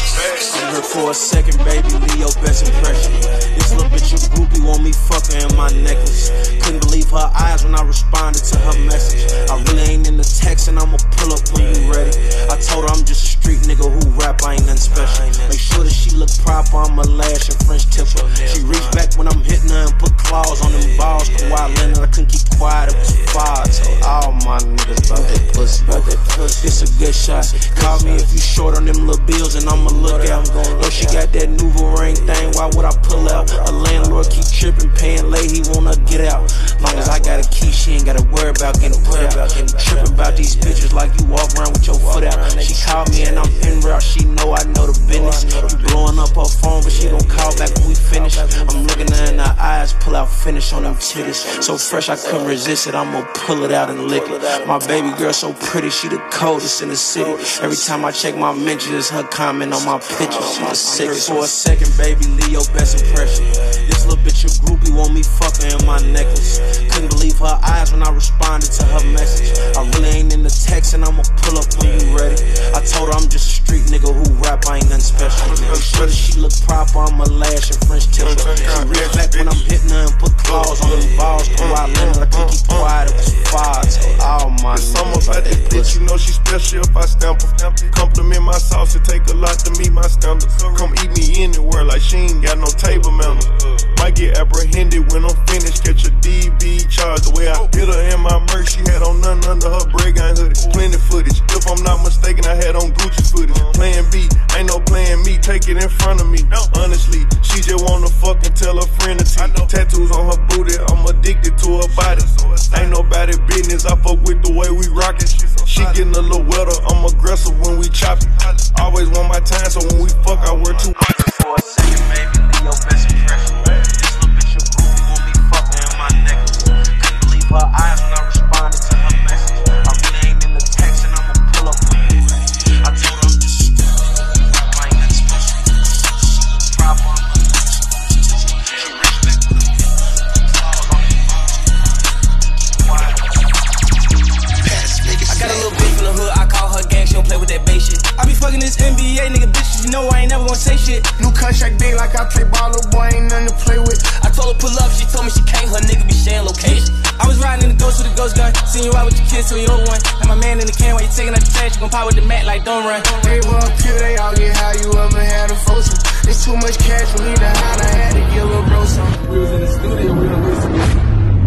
[SPEAKER 20] I'm here for a second, baby, leave your best impression. This little bitch, you groupie, want me fucking in my necklace. Couldn't believe her eyes when I responded to her message. I really ain't in the text and I'ma pull up when you ready. I told her I'm just a street nigga who rap, I ain't nothing special. Make sure that she look proper, I'ma lash and French tip her. She reached back when I'm hitting her and put claws on them balls. Kawhi Leonard, I couldn't keep quiet, it was fire. Told all my niggas about that pussy, about that pussy. It's a good shot. Call me if you short on them little bills and I'ma look out. Know she got that nouveau ring thing, why would I pull out? A landlord keep tripping, paying late, he wanna get out. Long as I got a key, she ain't gotta worry about getting put out. Tripping about these bitches like you walk around with your foot out. She called me and I'm in route, she know I know the business. You blowing up her phone, but she gon' call back when we finish. I'm looking her in her eyes, pull out finish on them titties. So fresh I couldn't resist it, I'ma pull it out and lick it. My baby girl so pretty, she the coldest in the city. Every time I check my mentions, her comment on my pictures. She the sickest. For a second, baby, leave your best impression. This little bitch, you groupie, want me fucking in my necklace. Couldn't believe her eyes when I responded to her message. I really ain't in the text and I'ma pull up when you ready. I told her I'm just a street nigga who rap, I ain't nothing special. Make sure that she look proper, I'ma lash and French tip her. She reached back when I'm hitting her and put claws on them balls. Kawhi Leonard, I couldn't keep quiet, it was fire. Told all my
[SPEAKER 21] niggas about that bitch, you know she special if I stamp her. Compliment my sauce, it take a lot to meet my standards. Come eat me anywhere like she ain't got no table manners. Might get apprehended when I'm finished, catch a D B charge. The way I hit her in my merch, she had on nothing under her break gun hoodie. Plenty footage, if I'm not mistaken, I had on Gucci footage. Plan B, ain't no plan me, take it in front of me. Honestly, she just wanna fuck and tell her friend to see. Tattoos on her booty, I'm addicted to her body. Ain't nobody business, I fuck with the way we rock it. She getting a little wetter, I'm aggressive when we chop it. Always want my time, so when we fuck, I wear two watches. For a second, baby, leave your best impression. This little bitch, your groupie, won't be fucking in my necklace. Couldn't believe her eyes when I responded to her message. I really ain't in the text, and I'ma pull up for you. I told her, I ain't that special. Problem.
[SPEAKER 6] Got a little bitch from the hood, I call her gang, she don't play with that bass shit. I be fucking this N B A nigga bitches, you know I ain't never gonna say shit.
[SPEAKER 4] New contract day like I play ball, little boy ain't nothing to play with.
[SPEAKER 6] I told her pull up, she told me she can't, her nigga be sharing location. I was riding in the ghost with the ghost gun, seen you out with your kids, so you old one. And my man in the can while you taking out the trash, you gon' pop with the mat like don't run.
[SPEAKER 4] They were up here, they all get how you ever had a foursome. It's too much cash for me to hide, I had to give a bro some. We was in the studio, we done listen.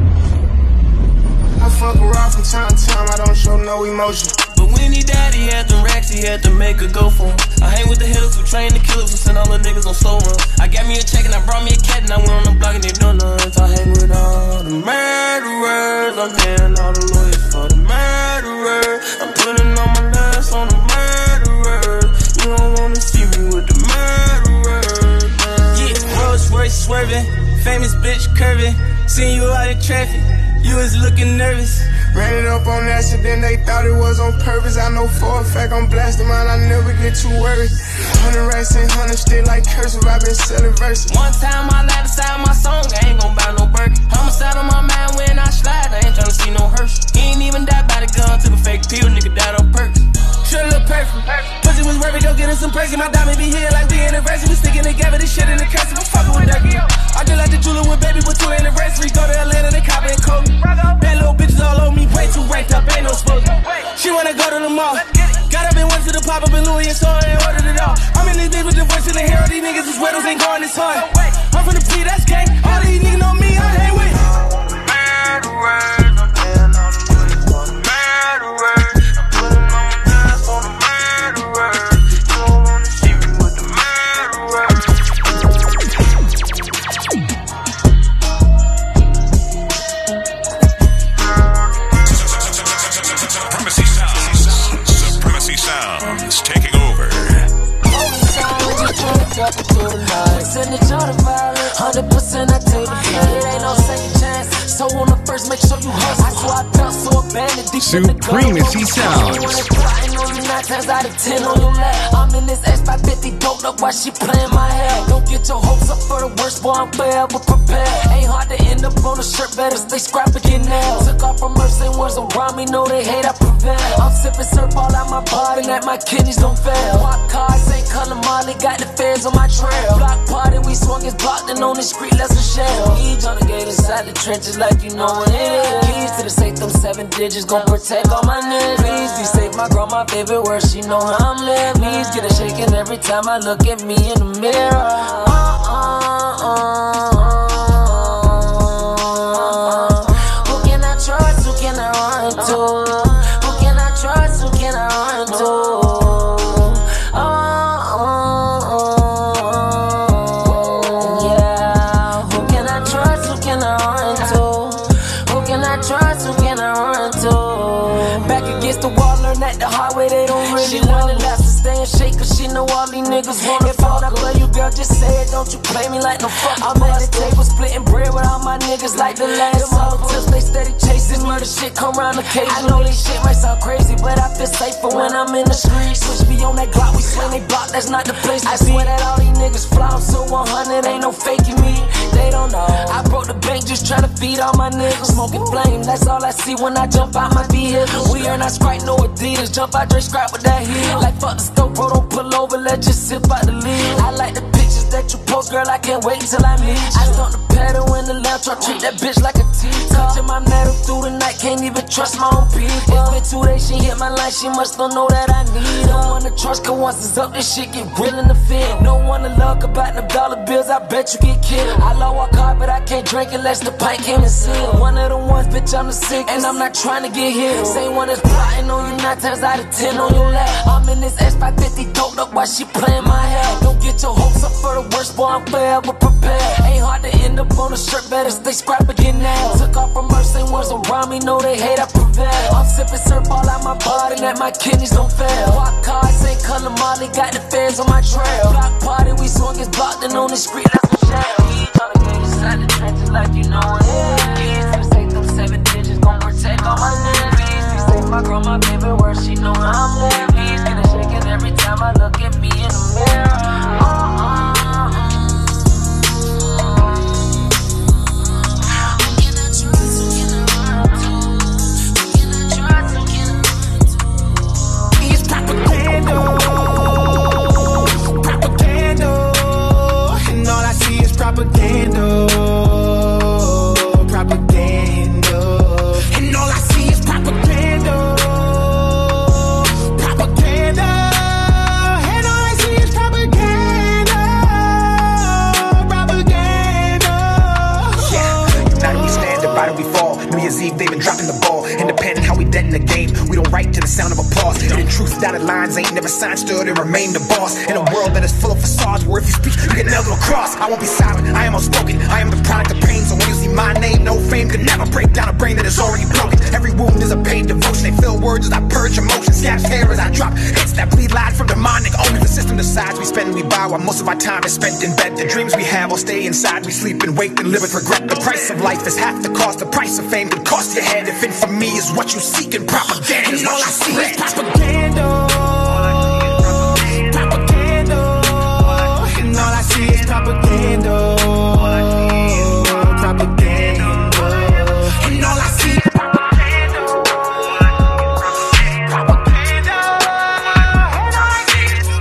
[SPEAKER 4] I fuck around from time to time, I don't show no emotion.
[SPEAKER 6] But when he died, he had them racks, he had to make her go for him. I hang with the hitters who train the killers who send all the niggas on slow run. I got me a check and I brought me a cat and I went on the block and they donuts. I hang with all the murderers, I'm paying all the lawyers for the murderers. I'm putting all my lust on the murderers. You don't wanna see me with the murderers. Yeah, Rolls Royce swerving, famous bitch curving. Seen you out in traffic, you was looking nervous.
[SPEAKER 4] Ran it up on accident, they thought it was on purpose. I know for a fact I'm blasting mine, I never get too worried. Hundred racks and hundred still like cursive, I been selling verses.
[SPEAKER 6] One time I lied inside my song, I ain't gon' buy no Birkin. Homicide on my mind when I slide, I ain't tryna see no hearse. He ain't even died by the gun, took a fake pill, nigga died on purpose. Sure look perfect, pussy was worth it, go get him some perky. My diamond be here like we anniversary, we sticking together, this shit in the cursive, I'm fucking with Durkee. I just like the jeweler with baby, with two anniversary, go to Atlanta, they cop and Kobe. Bad little bitches all over me, way too ranked up, ain't no smoking. She wanna go to the mall, got up and went to the pop up in Louis and saw it and ordered it all. I'm in this bitch with the voice in the hair, these niggas is widows, ain't going this hard. I'm from the P, that's gang, all these niggas know me, I hang with. Murderers, I'm paying all the money for the murderers. I'm putting on my nuts on the murderers. You don't wanna see me with the murderers.
[SPEAKER 1] Supremacy Sounds. Supremacy Sounds taking over.
[SPEAKER 22] Hundred percent I take the play. It ain't no second chance. So on the first, make sure you hustle. I swear I felt so abandoned. Deep
[SPEAKER 14] Supremacy Sounds.
[SPEAKER 22] Nine times out of ten on your lap. I'm in this X five fifty doped up while she playing my head. Don't get your hopes up for the worst, boy, I'm forever prepared. Ain't hard to end up on a shirt, better stay scrapping get nailed. Took off from mercy, ones around me know they hate, I prevail. I'm sipping syrup all out my body, that my kidneys don't fail. Walk cars, ain't color Molly, got the feds on my trail. Block party, we swung his block, then on the street, let's a shell. He tryna get inside the trenches like you know what it is. Keys to the safe, them seven digits, gon' protect all my niggas. Please be safe, my girl, my favorite word, she know how I'm living. Please get a shaking every time I look at me in the mirror. Uh, uh, uh, uh. Who can I trust, who can I run to? Who can I trust, who can I run to? Uh, uh, uh, yeah. Who can I trust, who can I run to? Who can I trust, who can I run to? Back against the wall, learn that the hard way, they don't really want it. Last to stay and shake, cause she know all these niggas wanna fuck. If I play you, girl, just say it, don't you play me like no fuck. I'm at the table splitting bread with all my niggas like the last song. Tips they steady chasing, murder shit come round occasionally. I know this shit might sound crazy, but I feel safer when I'm in the streets. Switch be on that Glock, we swing they block, that's not the place to I be. Swear that all these niggas fly, I'm so one hundred, ain't no faking me. They don't know, I broke the bank just trying to feed all my niggas. Smoking flame, that's all I see when I jump out my vehicle. We are not Sprite, no Adidas, jump out, drink scrap with that heel. Like fuck the stove, bro, don't pull over, let just sip out the lead. I like the pictures that you post, girl, I can't wait till I meet you. I stomp the pedal in the lamp truck, treat that bitch like a teacup. Touching my metal through the night, can't even trust my own people. It's been two days, she hit my line, she must don't know that I need her. Don't wanna trust, cause once it's up, this shit get real in the field. No one to luck about them dollar bills, I bet you get killed. I love walk hard, but I can't drink unless the pint came in sealed. One of the ones, bitch, I'm the sick, and I'm not trying to get healed. Same one that's plotting on you nine times out of ten on your lap. I'm in this X five fifty doped up while she playing my hair. Don't get I'm forever prepared. Ain't hard to end up on a shirt, better stay scrap again now. Took off from Mercy, words around me, know they hate I prevail. I'm sipping syrup all out my body, that my kidneys don't fail. Walk cars, ain't color Molly, got the fans on my trail. Block party, we swung his blocked and on the street, that's for shell. He tryna get inside the trenches like you know it. Please, to say them seven digits, gon' protect all my niggas. Please, to say my girl, my baby, where she know I'm there. Please, get a shaking every time I look at me in the mirror. Uh-uh.
[SPEAKER 3] Propaganda, propaganda, and all I see is propaganda, propaganda, and all I see is propaganda, propaganda.
[SPEAKER 2] Yeah, now we stand, divided we fall. New Year's Eve, they've been dropping the ball. Independent, how we dead in the game. We don't write to the sound of applause. And in truth, dotted lines ain't never signed, stood and remain the boss. In a world that is full of facades, where if you speak, you get nailed to a cross. I won't be silent, I am outspoken. I am the product of pain, so when you see my name, no fame could never break down a brain that is already broken. Every wound is a paid devotion. They fill words as I purge emotions. Scabs hair as I drop hits that bleed lies from demonic omens. The system decides we spend and we buy, while most of our time is spent in bed. The dreams we have all stay inside. We sleep and wake and live with regret. The price of life is half the cost. The price of fame could cost your head. If infamy is what you seek and propaganda is what you see is propaganda, propaganda, and all I see is propaganda, propaganda, and all I see is propaganda, propaganda, and all I see is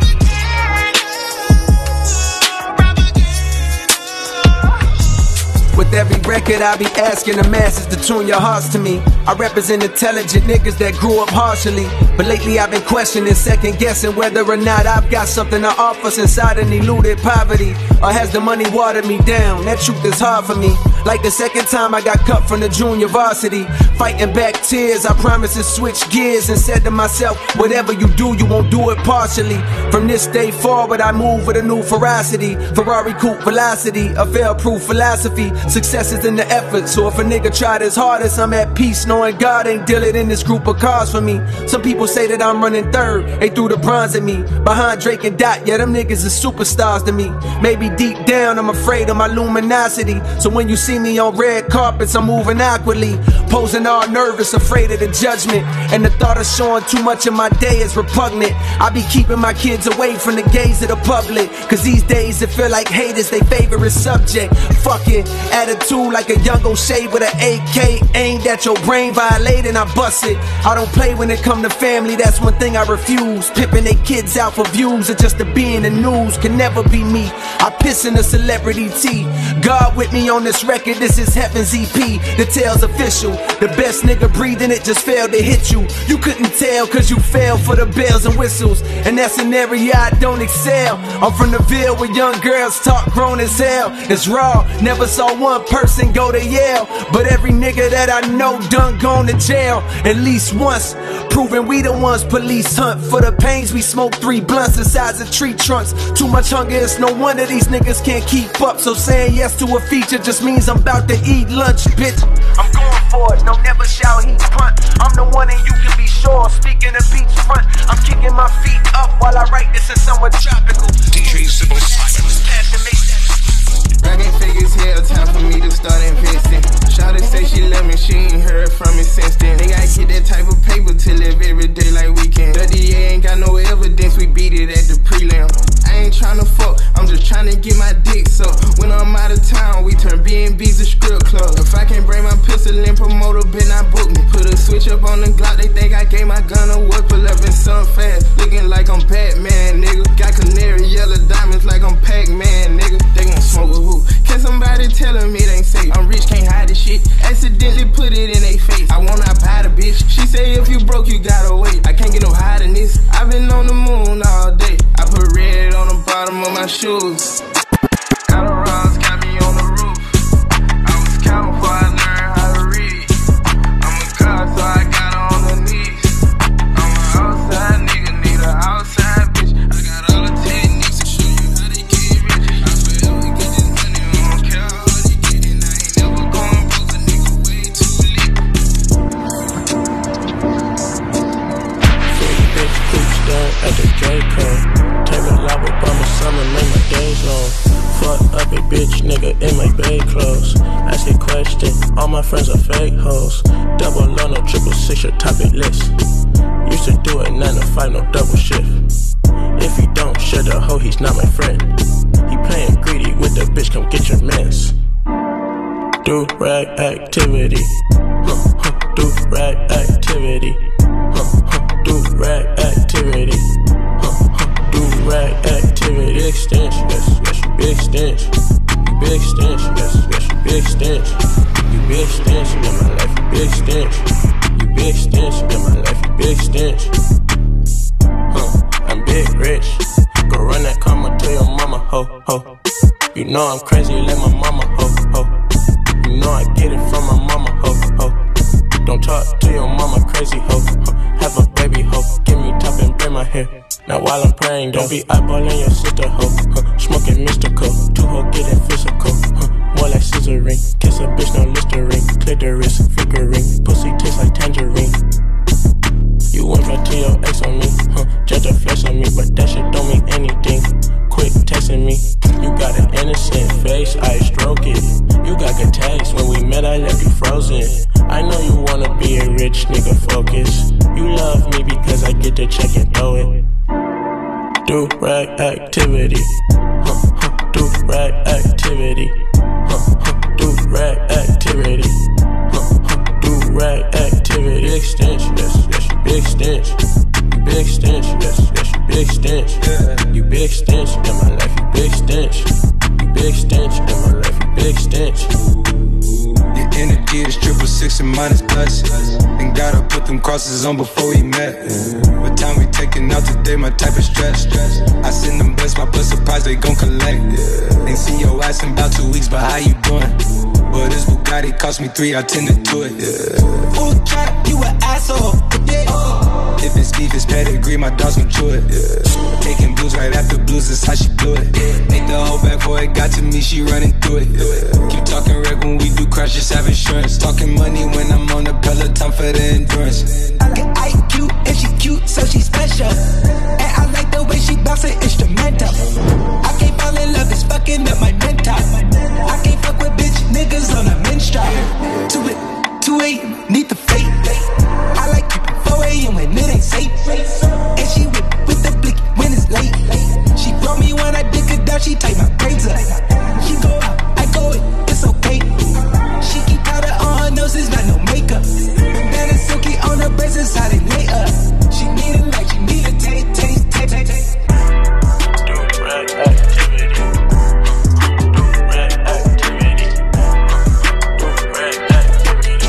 [SPEAKER 2] propaganda.
[SPEAKER 5] With every record I be asking the masses to tune your hearts to me. I represent intelligent niggas that grew up harshly, but lately I've been questioning, second guessing whether or not I've got something to offer since I done eluded poverty, or has the money watered me down? That truth is hard for me. Like the second time I got cut from the junior varsity, fighting back tears, I promised to switch gears and said to myself, whatever you do, you won't do it partially. From this day forward, I move with a new ferocity, Ferrari coupe velocity, a fail-proof philosophy. Success is in the effort, so if a nigga tried his hardest, I'm at peace knowing God ain't dealing in this group of cars for me. Some people say that I'm running third, they threw the bronze at me, behind Drake and Dot, yeah them niggas is superstars to me. Maybe deep down I'm afraid of my luminosity, so when you see me on red carpets I'm moving awkwardly, posing all nervous, afraid of the judgment, and the thought of showing too much of my day is repugnant. I be keeping my kids away from the gaze of the public, cause these days it feel like hate is their favorite subject. Fuck it, attitude like a young O'Shea with an A K aimed at your brain, violating, I bust it. I don't play when it come to family, that's one thing I refuse. Pimping they kids out for views or just to be in the news can never be me. I piss in a celebrity tea. God with me on this record, this is Heaven's E P. The tale's official, the best nigga breathing it just failed to hit you. You couldn't tell cause you fell for the bells and whistles, and that's an area I don't excel. I'm from the Ville where young girls talk grown as hell. It's raw, never saw one person go to Yale, but every nigga that I know done gone to jail at least once, proving we the ones police hunt for the pains. We smoke three blunts the size of tree trunks. Too much hunger, it's no wonder these niggas can't keep up. So saying yes to a feature just means I'm about to eat lunch, bitch. I'm going for it, no never shall he punt. I'm the one and you can be sure. Speaking of beachfront, I'm kicking my feet up while I write this in somewhat tropical. D J Sybil Simons.
[SPEAKER 23] Rockin' figures, hell, time for me to start investing. Shawty say she love me, she ain't heard from me since then. They gotta get that type of paper to live every day like weekend. The D A ain't got no evidence, we beat it at the prelim. I ain't tryna fuck, I'm just tryna get my dick sucked. When I'm out of town, we turn B and B's to strip club. If I can't bring my pistol in, promoter been not book me. Put a switch up on the Glock, they think I gave my gun a whip. Pull up in some fast, looking like I'm Batman, nigga. Got canary yellow diamonds like I'm Pac-Man, nigga. They gon' smoke with who? Can somebody tell them it ain't safe? I'm rich, can't hide the shit. Accidentally put it in they face. I wanna buy the bitch. She say if you broke, you gotta wait. I can't get no higher than this. I've been on the moon all day. I put red on the bottom of my shoes. Adderall's got me on the roof. I was counting before I learned how to read. I'm a god, so I got on the knees. I'm an outside nigga, need an outside bitch. I got all the techniques to show you how they get rich. I forever
[SPEAKER 10] make bed clothes. Ask a question, all my friends are fake hoes. Double O, no triple six, your topic list. Used to do it nine to five, no double shift. If he don't share the hoe, he's not my friend. He playing greedy with the bitch, come get your mans. Do rag activity. Huh, huh, do rag activity. Huh, huh, do rag activity. Huh, huh, do rag activity. Big stench, yes, yes, you big stench. You big stench, yes, yes, you big stench. You big stench in my life, you big stench. You big stench in my life, you big stench. Huh, I'm big rich. Go run that karma to your mama, ho, ho. You know I'm crazy like my mama, ho, ho. You know I get it from my mama, ho, ho. Don't talk to your mama, crazy ho, ho. Have a baby, ho. Give me top and braid my hair. Now while I'm praying, don't be eyeballing your sister, ho, huh. Smoking mystical, two ho getting physical, huh. More like scissoring. Kiss a bitch, no Listerine. Clitoris, flickering. Pussy tastes like tangerine. You went back to your ex on me, huh? Judge a flex on me, but that shit don't mean anything. Quit texting me. You got an innocent face, I stroke it. You got good taste. When we met, I left you frozen. I know you wanna be a rich nigga, focus. You love me because I get the check and throw it. Do rag activity. Huh, huh, do rag activity. Huh, huh, do rag activity. Huh, huh, do rag activity. Big stench, yes, yes, you big stench. You big stench, yes, yes, you big stench. Yeah. You big stench in my life, you big stench. You big stench in my life, you big stench.
[SPEAKER 11] Your energy is triple six and minus plus. And gotta put them crosses on before we met. What time we taking out today, my type of stress. I send them best, my plus surprise, they gon' collect. Ain't seen your ass in about two weeks, but how you doing? Well, this Bugatti cost me three, I tend to do it. Yeah.
[SPEAKER 3] Full trap, you an asshole. Yeah.
[SPEAKER 11] If it's beef, it's pedigree, my dogs gon' chew it. Yeah. Taking blues right after blues, that's how she do it. Yeah. Ain't the whole back before it got to me, she running through it. Yeah. Keep talking red when we do crash, just have insurance. Talking money when I'm on the Peloton for the endurance.
[SPEAKER 3] I got I Q and she cute, so she special. And I like the way she bounce it instrumental. I can't fall in love, it's fucking up my mental. I can't fuck with bitch niggas on a menstrual. Too lit, two a.m. need the fate. I like four a.m. when it ain't safe. And she whip with the blick when it's late. She brought me when I dick her down, she tight my braids up. She go out, I go in, it's okay. She keep powder on her nose, it's not no makeup. Bandana silky on her braces, how they lay up. She need it like she need a taste, taste, taste, taste, taste.
[SPEAKER 10] Do rag activity. Do rag activity. Do rag activity.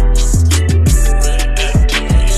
[SPEAKER 10] Rag activity.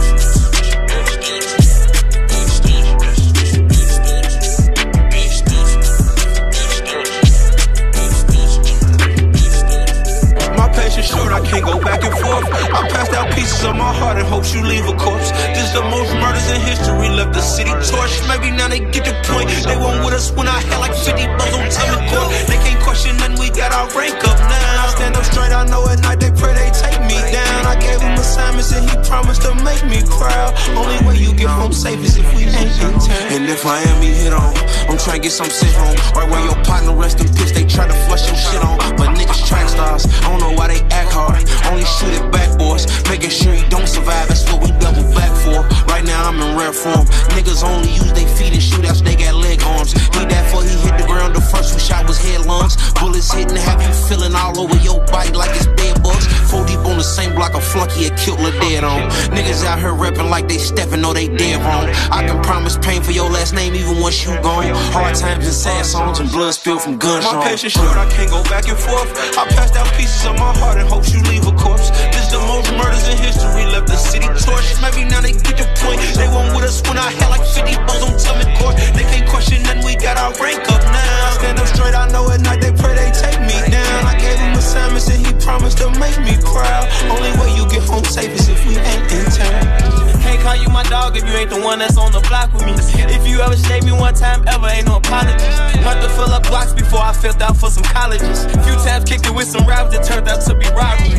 [SPEAKER 12] My patience short, I can't go back and forth. I passed out pieces of my heart in hopes you leave a corpse. This the most murders in history, left the city torched. Maybe now they get the point. They weren't with us when I had like fifty buzz on Tubman Court. They can't question nothing, we got our rank up now. I stand up straight, I know at night they pray they take me down. I gave him assignments and he promised to make me proud. Only way you get home safe is if we ain't in town.
[SPEAKER 20] And if I am, he hit on. I'm trying to get some shit home. Right where your partner rest in piss, they try to flush your shit on. But niggas track stars, I don't know why they act hard. Only shoot it back, boys. Making sure he don't survive, that's what we double back for. Right now I'm in rare form. Niggas only use they feet and shoot outs, they got leg arms. He that for he hit the ground, the first we shot was head lungs. Bullets hitting, have you feeling all over your body like it's bed bugs. Four deep on the same block, a flunky a killed Lil dead on. Niggas out here rapping like they stepping, know they dead wrong. I can promise pain for your last name even once you gone. Hard times and sad songs and blood spilled from gunshots.
[SPEAKER 12] My patience short, I can't go back and forth. I passed out pieces of my heart in hopes you leave a corpse. This the most murders in history, left the city torched. Maybe now they get the point. They weren't with us when I had like fifty buzz on Tubman Court. They can't question nothing, we got our rank up now. I stand up straight, I know at night they pray they take me down. I gave him assignments and he promised to make me proud. Only way you get home safe is if we ain't in town.
[SPEAKER 24] Can't call you my dog if you ain't the one that's on the block with me. If you ever shaved me one time ever, ain't no apologies. Learned to fill up blocks before I filled out for some colleges. Few times kicked it with some rappers that turned out to be robberies. Ever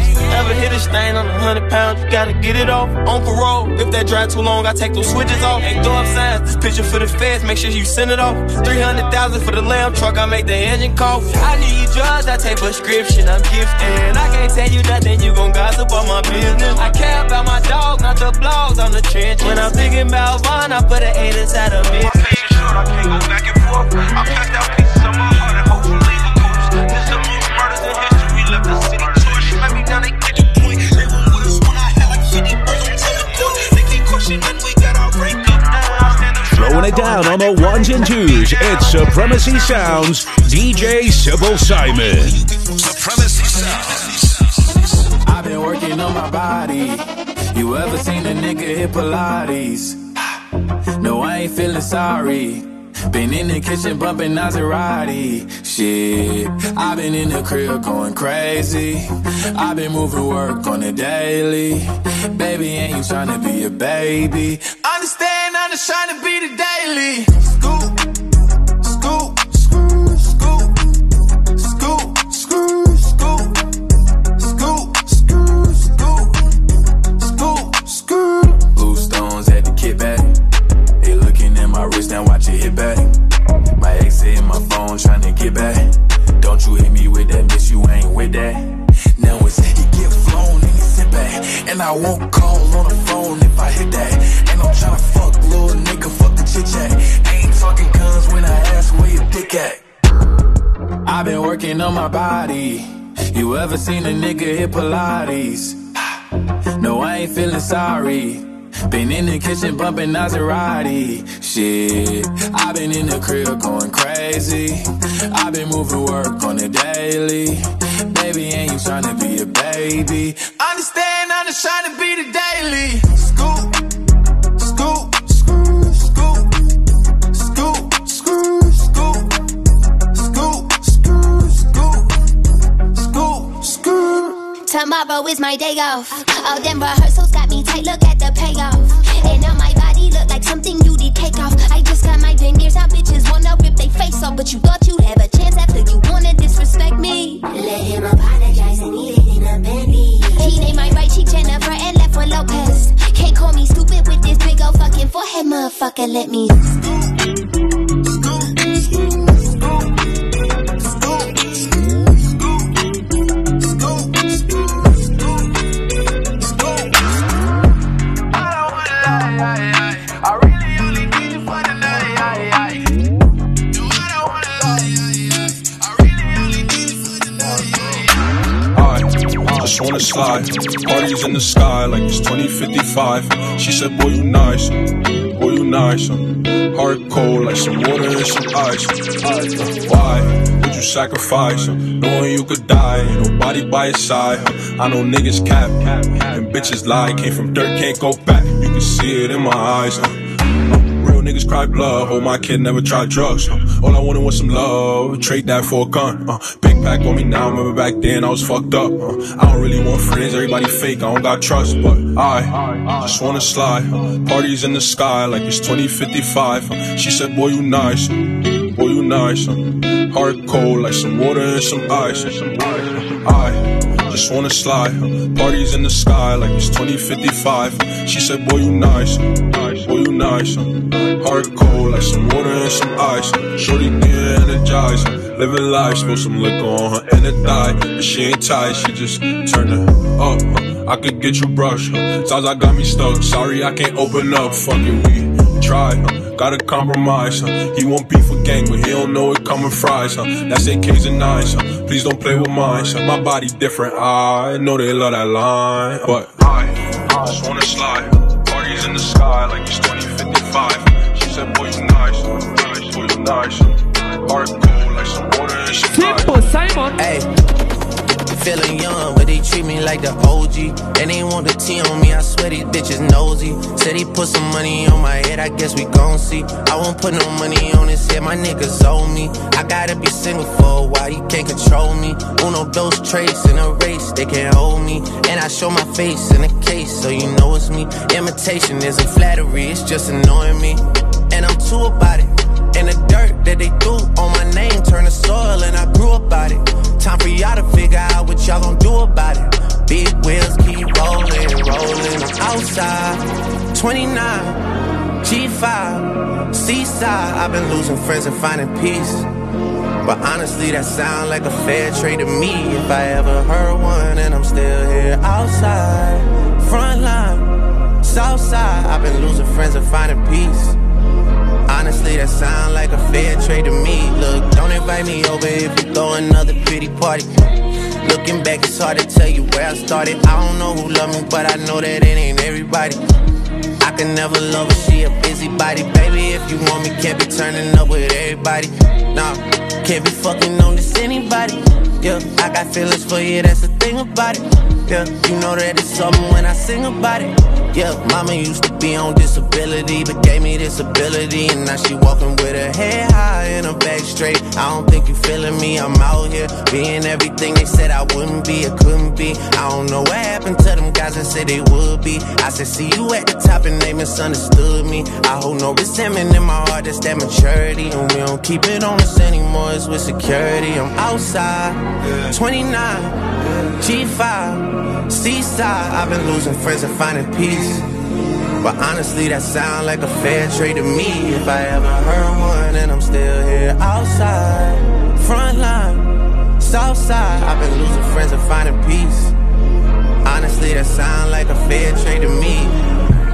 [SPEAKER 24] ever hit a stain on a hundred pounds, you gotta get it off. On parole, if that drive too long, I take those switches off. Ain't throw up signs, this picture for the feds, make sure you send it off. Three hundred thousand for the lamb truck, I make the engine cough. I need drugs, I take prescription, I'm gifted. I can't tell you nothing, you gon' gossip on my business. I care about my dog, not the blogs on the trench. When I'm thinking about Vaughn, I put an eight inside of me. My patience short, I can't go back and forth. I passed out pieces of my heart and hope you leave a corpse. This the most murders in history, left the city torch. Maybe now they get the point. They were with us when I had like fifty birds from teleport. They keep questioning, we got our break up.
[SPEAKER 1] Throwing it down on the ones and twos, it's Supremacy Sounds, D J Sybil Simon.
[SPEAKER 2] Supremacy Sounds.
[SPEAKER 8] I've been working on my body. You ever seen a nigga hit Pilates? No, I ain't feeling sorry. Been in the kitchen bumping Maserati. Shit, I've been in the crib going crazy. I've been moving work on the daily. Baby, ain't you trying to be a baby? Understand, I'm just trying to be the daily. Scoop, scoop, scoop, scoop, scoop, scoop, scoop, scoop, scoop, scoop, scoop, scoop. Blue stones at the kickback. They looking at my wrist and watch it hit back. My ex hit my phone trying to get back. Don't you hit me with that, bitch, you ain't with that. Now it's he get flown and he sit back. And I won't call on the phone if I hit that. Ain't no tryna fuck, little nigga, fuck the chit chat. Ain't talking guns when I ask where your dick at. I've been working on my body. You ever seen a nigga hit Pilates? No, I ain't feeling sorry. Been in the kitchen bumping Maserati. Shit, I've been in the crib going crazy. I've been moving work on the daily. Baby, ain't you trying to be a baby? Understand, I'm just trying to be the daily. Scoop, scoop, scoop, scoop, scoop, scoop, scoop, scoop, scoop, scoop, scoop.
[SPEAKER 9] Tomorrow is my day off. All them rehearsals got me tight, look at the payoff. And on my body look like something you did take off. I just got my veneers out, bitches wanna rip they face off. But you thought you'd have a chance after you wanna disrespect me. Let him apologize and eat it in a Bentley. He named my right cheek Jennifer and left with Lopez. Can't call me stupid with this big old fucking forehead, motherfucker, let me.
[SPEAKER 13] Just wanna slide, parties in the sky like it's twenty fifty-five. She said, boy, you nice, boy, you nice. Heart cold like some water and some ice. Why would you sacrifice? Knowing you could die, ain't nobody by your side. I know niggas cap, and bitches lie. Came from dirt, can't go back, you can see it in my eyes. Real niggas cry blood, hold my kid, never tried drugs. All I wanted was some love, trade that for a gun. uh, Big pack on me now, remember back then I was fucked up. uh, I don't really want friends, everybody fake, I don't got trust. But I just wanna slide, parties in the sky like it's twenty fifty-five. She said, boy, you nice, boy, you nice. Heart cold like some water and some ice. I just wanna slide, parties in the sky like it's twenty fifty-five. She said, boy, you nice, boy, you nice. Heart cold like some water and some ice. Shorty get energized, living life, spill some liquor on her and it died. But she ain't tight, she just turned it up. I could get you brush, times I got me stuck. Sorry I can't open up, fuck it, we try. Gotta compromise, huh? He won't beef with gang, but he don't know it coming fries, huh? That's A Ks and nines, huh? Please don't play with mine, huh? My body different, I know they love that line. But I just wanna slide, parties in the sky like it's twenty fifty-five. She said, boy, you nice, nice, boy, you nice. Heart cold like some water and some
[SPEAKER 15] Simple Simon.
[SPEAKER 18] Hey, feeling young, but they treat me like the O G. And they want the T on me, I swear these bitches nosy. Said he put some money on my head, I guess we gon' see. I won't put no money on his head, my niggas owe me. I gotta be single for a while, you can't control me. Uno, those traits in a race, they can't hold me. And I show my face in a case, so you know it's me. Imitation isn't flattery, it's just annoying me. And I'm too about it. And the dirt that they threw on my name turned to soil, and I grew up about it. Time for y'all to figure out what y'all gon' do about it. Big wheels
[SPEAKER 7] twenty-nine, G five, Seaside. I've been losing friends and finding peace. But honestly, that sound like a fair trade to me. If I ever heard one, and I'm still here outside. Frontline, Southside. I've been losing friends and finding peace. Honestly, that sound like a fair trade to me. Look, don't invite me over if you throw another pity party. Looking back, it's hard to tell you where I started. I don't know who loved me, but I know that it ain't everybody. I can never love her, she a busybody. Baby, if you want me, can't be turning up with everybody. Nah, can't be fucking on this anybody. Yeah, I got feelings for you, that's the thing about it. Yeah, you know that it's something when I sing about it. Yeah, mama used to be on disability, but gave me this ability. And now she walking with her head high and her back straight. I don't think you feeling me, I'm out here being everything they said I wouldn't be or couldn't be. I don't know what happened to them guys that said they would be. I said see you at the top and they misunderstood me. I hold no resentment in my heart, that's that maturity. And we don't keep it on us anymore, it's with security. I'm outside, twenty-nine, G five, Seaside. I've been losing friends and finding peace. But honestly, that sound like a fair trade to me. If I ever heard one, and I'm still here outside. Frontline, Southside. I've been losing friends and finding peace. Honestly, that sound like a fair trade to me.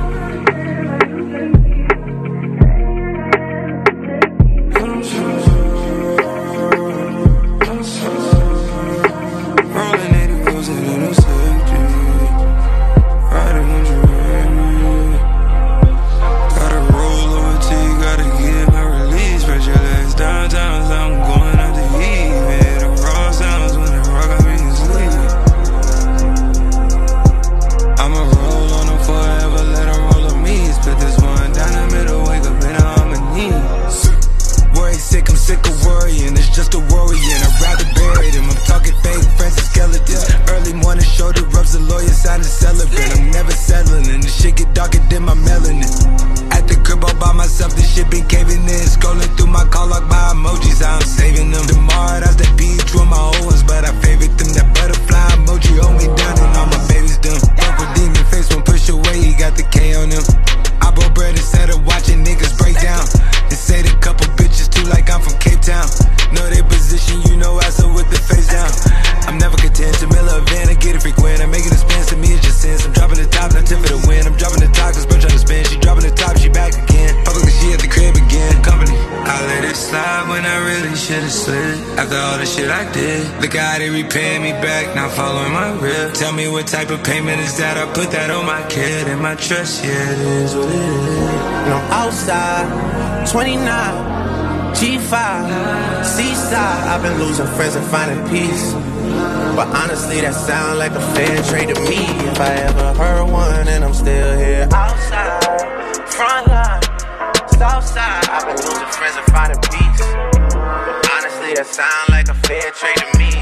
[SPEAKER 15] Tell me what type of payment is that? I put that on my kid and my trust, yeah, it is what it is.
[SPEAKER 7] And I'm outside, twenty-nine, G five, Seaside. I've been losing friends and finding peace. But honestly, that sound like a fair trade to me. If I ever heard one, and I'm still here outside. Frontline, Southside. I've been losing friends and finding peace. Honestly, that sound like a fair trade to me.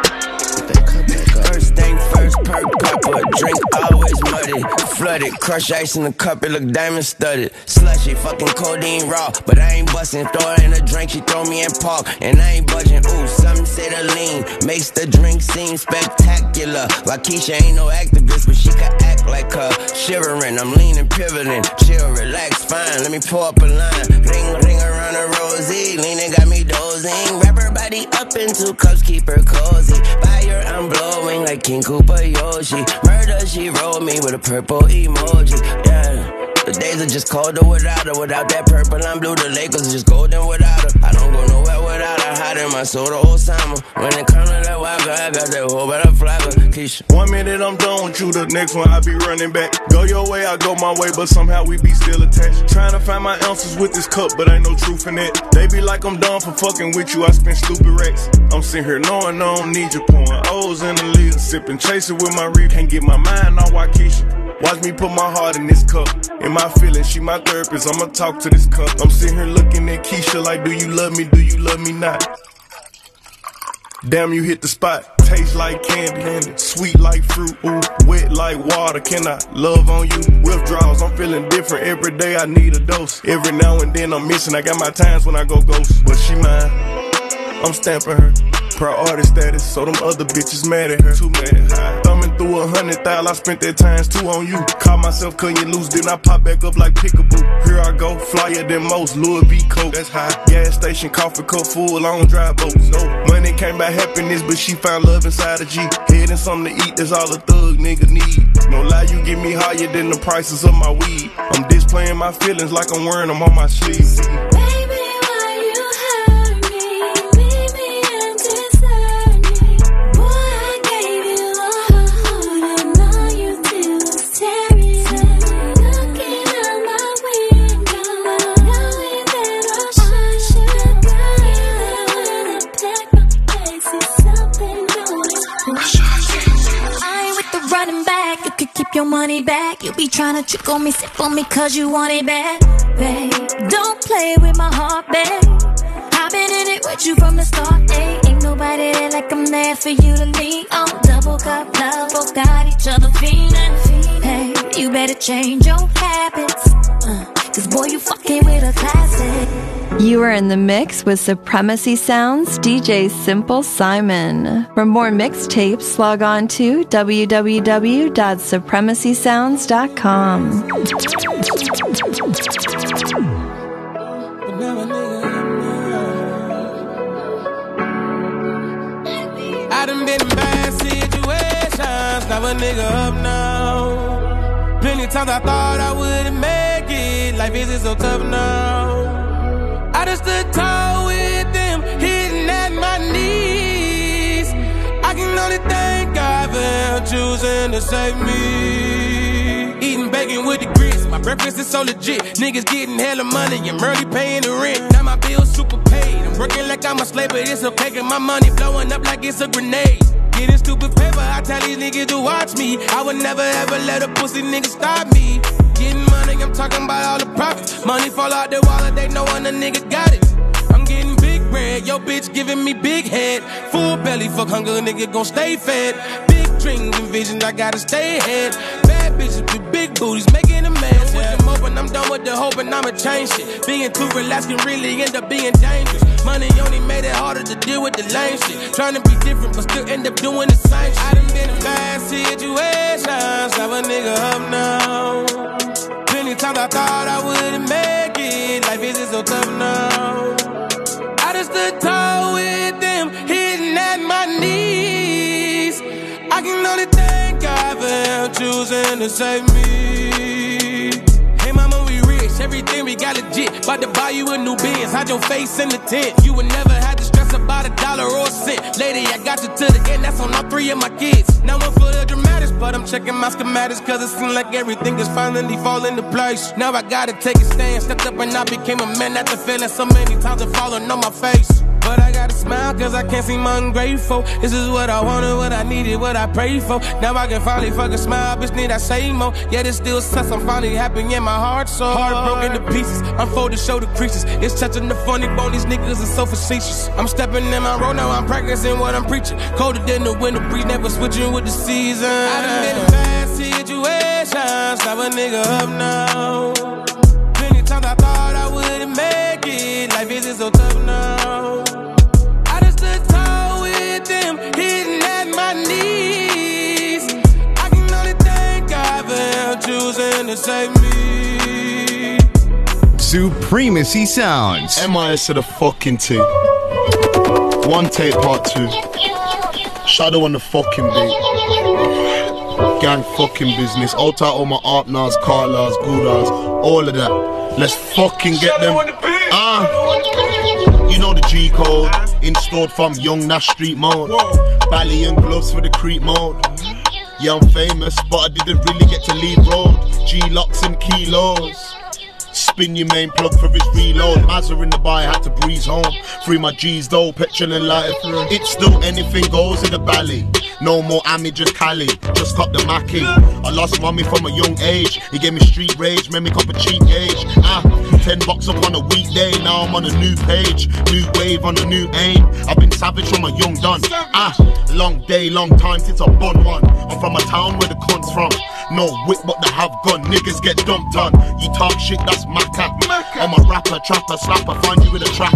[SPEAKER 16] First thing first, perk up or drink always muddy. Flooded, crush ice in the cup, it look diamond studded. Slushy, fucking codeine raw, but I ain't bustin'. Throw her in a drink, she throw me in park, and I ain't budging. Ooh, some say the lean makes the drink seem spectacular. Lakeisha ain't no activist, but she can act like her. Shivering, I'm leaning, pivoting, chill, relax, fine. Let me pour up a line, ring, ring around a rosy. Leaning got me dozing. Wrap her body up in two cups, keep her cozy. Fire, I'm blowing like King Koopa Yoshi. Murder, she rolled me with a purple emoji. Yeah. The days are just colder without her. Without that purple and blue, the Lakers just golden without her. I don't go nowhere without her. Hiding my soul to Osama. When it comes to that waka, I got that whole better flagger. Keisha.
[SPEAKER 21] One minute I'm done with you, the next one I be running back. Go your way, I go my way, but somehow we be still attached. Trying to find my answers with this cup, but ain't no truth in it. They be like I'm done for fucking with you, I spend stupid racks. I'm sitting here knowing I don't need you, pouring O's in the lid, sipping, chasing with my reef. Can't get my mind on Waukesha. Watch me put my heart in this cup. In my feelings, she my therapist, I'ma talk to this cup. I'm sitting here looking at Keisha like, do you love me, do you love me not? Damn, you hit the spot. Taste like candy, sweet like fruit, ooh, wet like water. Can I love on you? Withdrawals, I'm feeling different. Every day I need a dose. Every now and then I'm missing. I got my times when I go ghost. But she mine, I'm stamping her. Proud artist status, so them other bitches mad at her. Too mad. Thumbing through a hundred thousand, I spent that times two on you. Caught myself cutting you loose, then I pop back up like Pickaboo. Here I go, flyer than most, Louis V. Coke. That's high. Gas station, coffee cup full, on dry boats. No money came by happiness, but she found love inside a G. Head and something to eat, that's all a thug nigga need. No lie, you get me higher than the prices of my weed. I'm displaying my feelings like I'm wearing them on my sleeve.
[SPEAKER 4] Your money back, you be tryna trick on me, sip on me cause you want it bad, babe. Don't play with my heart, babe. I've been in it with you from the start, ayy. Ain't nobody there like I'm there for you to lean on. Double cup love, both got each other feeling. Hey, you better change your habits, uh, cause boy, you fucking with a classic.
[SPEAKER 6] You are in the mix with Supremacy Sounds D J Simple Simon. For more mixtapes, log on to w w w dot supremacy sounds dot com.
[SPEAKER 24] I done been in bad situations, now a nigga up now. Plenty times I thought I wouldn't make it, life isn't so tough now. I just stood tall with them, hitting at my knees. I can only thank God for him choosing to save me. Eating bacon with the grits, my breakfast is so legit. Niggas getting hella money, I'm early paying the rent. Now my bills super paid, I'm working like I'm a slave, but it's okay cause my money blowing up like it's a grenade. Getting stupid paper, I tell these niggas to watch me. I would never ever let a pussy nigga stop me. Getting money, I'm talking about all the profits. Money fall out the wallet, they know when a nigga got it. I'm getting big bread, yo bitch giving me big head. Full belly, fuck hunger, nigga gon' stay fed. Big dreams and visions, I gotta stay ahead. Bad bitches with big booties, making a mess. Yeah. I'm open, I'm done with the hope and I'ma change shit. Being too relaxed can really end up being dangerous. Money only made it harder to deal with the lame shit. Trying to be different, but still end up doing the same shit. I done been in bad situations, now a nigga up now. Plenty times I thought I wouldn't make it, life isn't so tough now. I just stood tall with them, hitting at my knees. I can only thank God for him choosing to save me. Hey mama, we rich, everything we got legit. About to buy you a new Benz, hide your face in the tent. You would never have to stress about a dollar or a cent. Lady, I got you to the end, that's on all three of my kids. Now I'm for the dramatics, but I'm checking my schematics, cause it seems like everything is finally falling into place. Now I gotta take a stand, stepped up and I became a man after failing so many times and falling on my face. But I gotta smile cause I can't seem ungrateful. This is what I wanted, what I needed, what I prayed for. Now I can finally fucking smile, bitch need I say more. Yet it still sucks, I'm finally happy in my heart so heart broken to pieces, unfolded show the creases. It's touching the funny bone, these niggas are so facetious. I'm stepping in my role now, I'm practicing what I'm preaching. Colder than the winter breeze, never switching with the season. I done been in bad situations, now a nigga up now. Plenty times I thought I wouldn't make it, life isn't so tough now. I just stood tall with them, hitting at my knees. I can only thank God for him choosing to save me.
[SPEAKER 14] Supremacy Sounds.
[SPEAKER 17] M I S to the fucking T. One take part two. Shadow on the fucking beat. Gang fucking business. Out all my Arpnars, Carlars, Goudas, all of that. Let's fucking get them. Ah, uh, you know the G code. Installed from Young Nash Street mode. Bally and gloves for the creep mode. Yeah, I'm famous, but I didn't really get to leave road. G-locks and kilos. Spin your main plug for his reload. Mazza in the bar, had to breeze home. Free my G's though, petrol and light. It's still anything goes in the valley. No more Ami, just Cali. Just cop the Mackie. I lost mommy from a young age. He gave me street rage, made me cop a cheap gauge. Ah, ten bucks up on a weekday. Now I'm on a new page. New wave on a new aim. I've been savage from a young done. Ah, long day, long time since I bun one. I'm from a town where the cunt's from. No whip, but they have gun. Niggas get dumped on. You talk shit, that's maca. I'm a rapper, trapper, slapper. Find you with a tracker.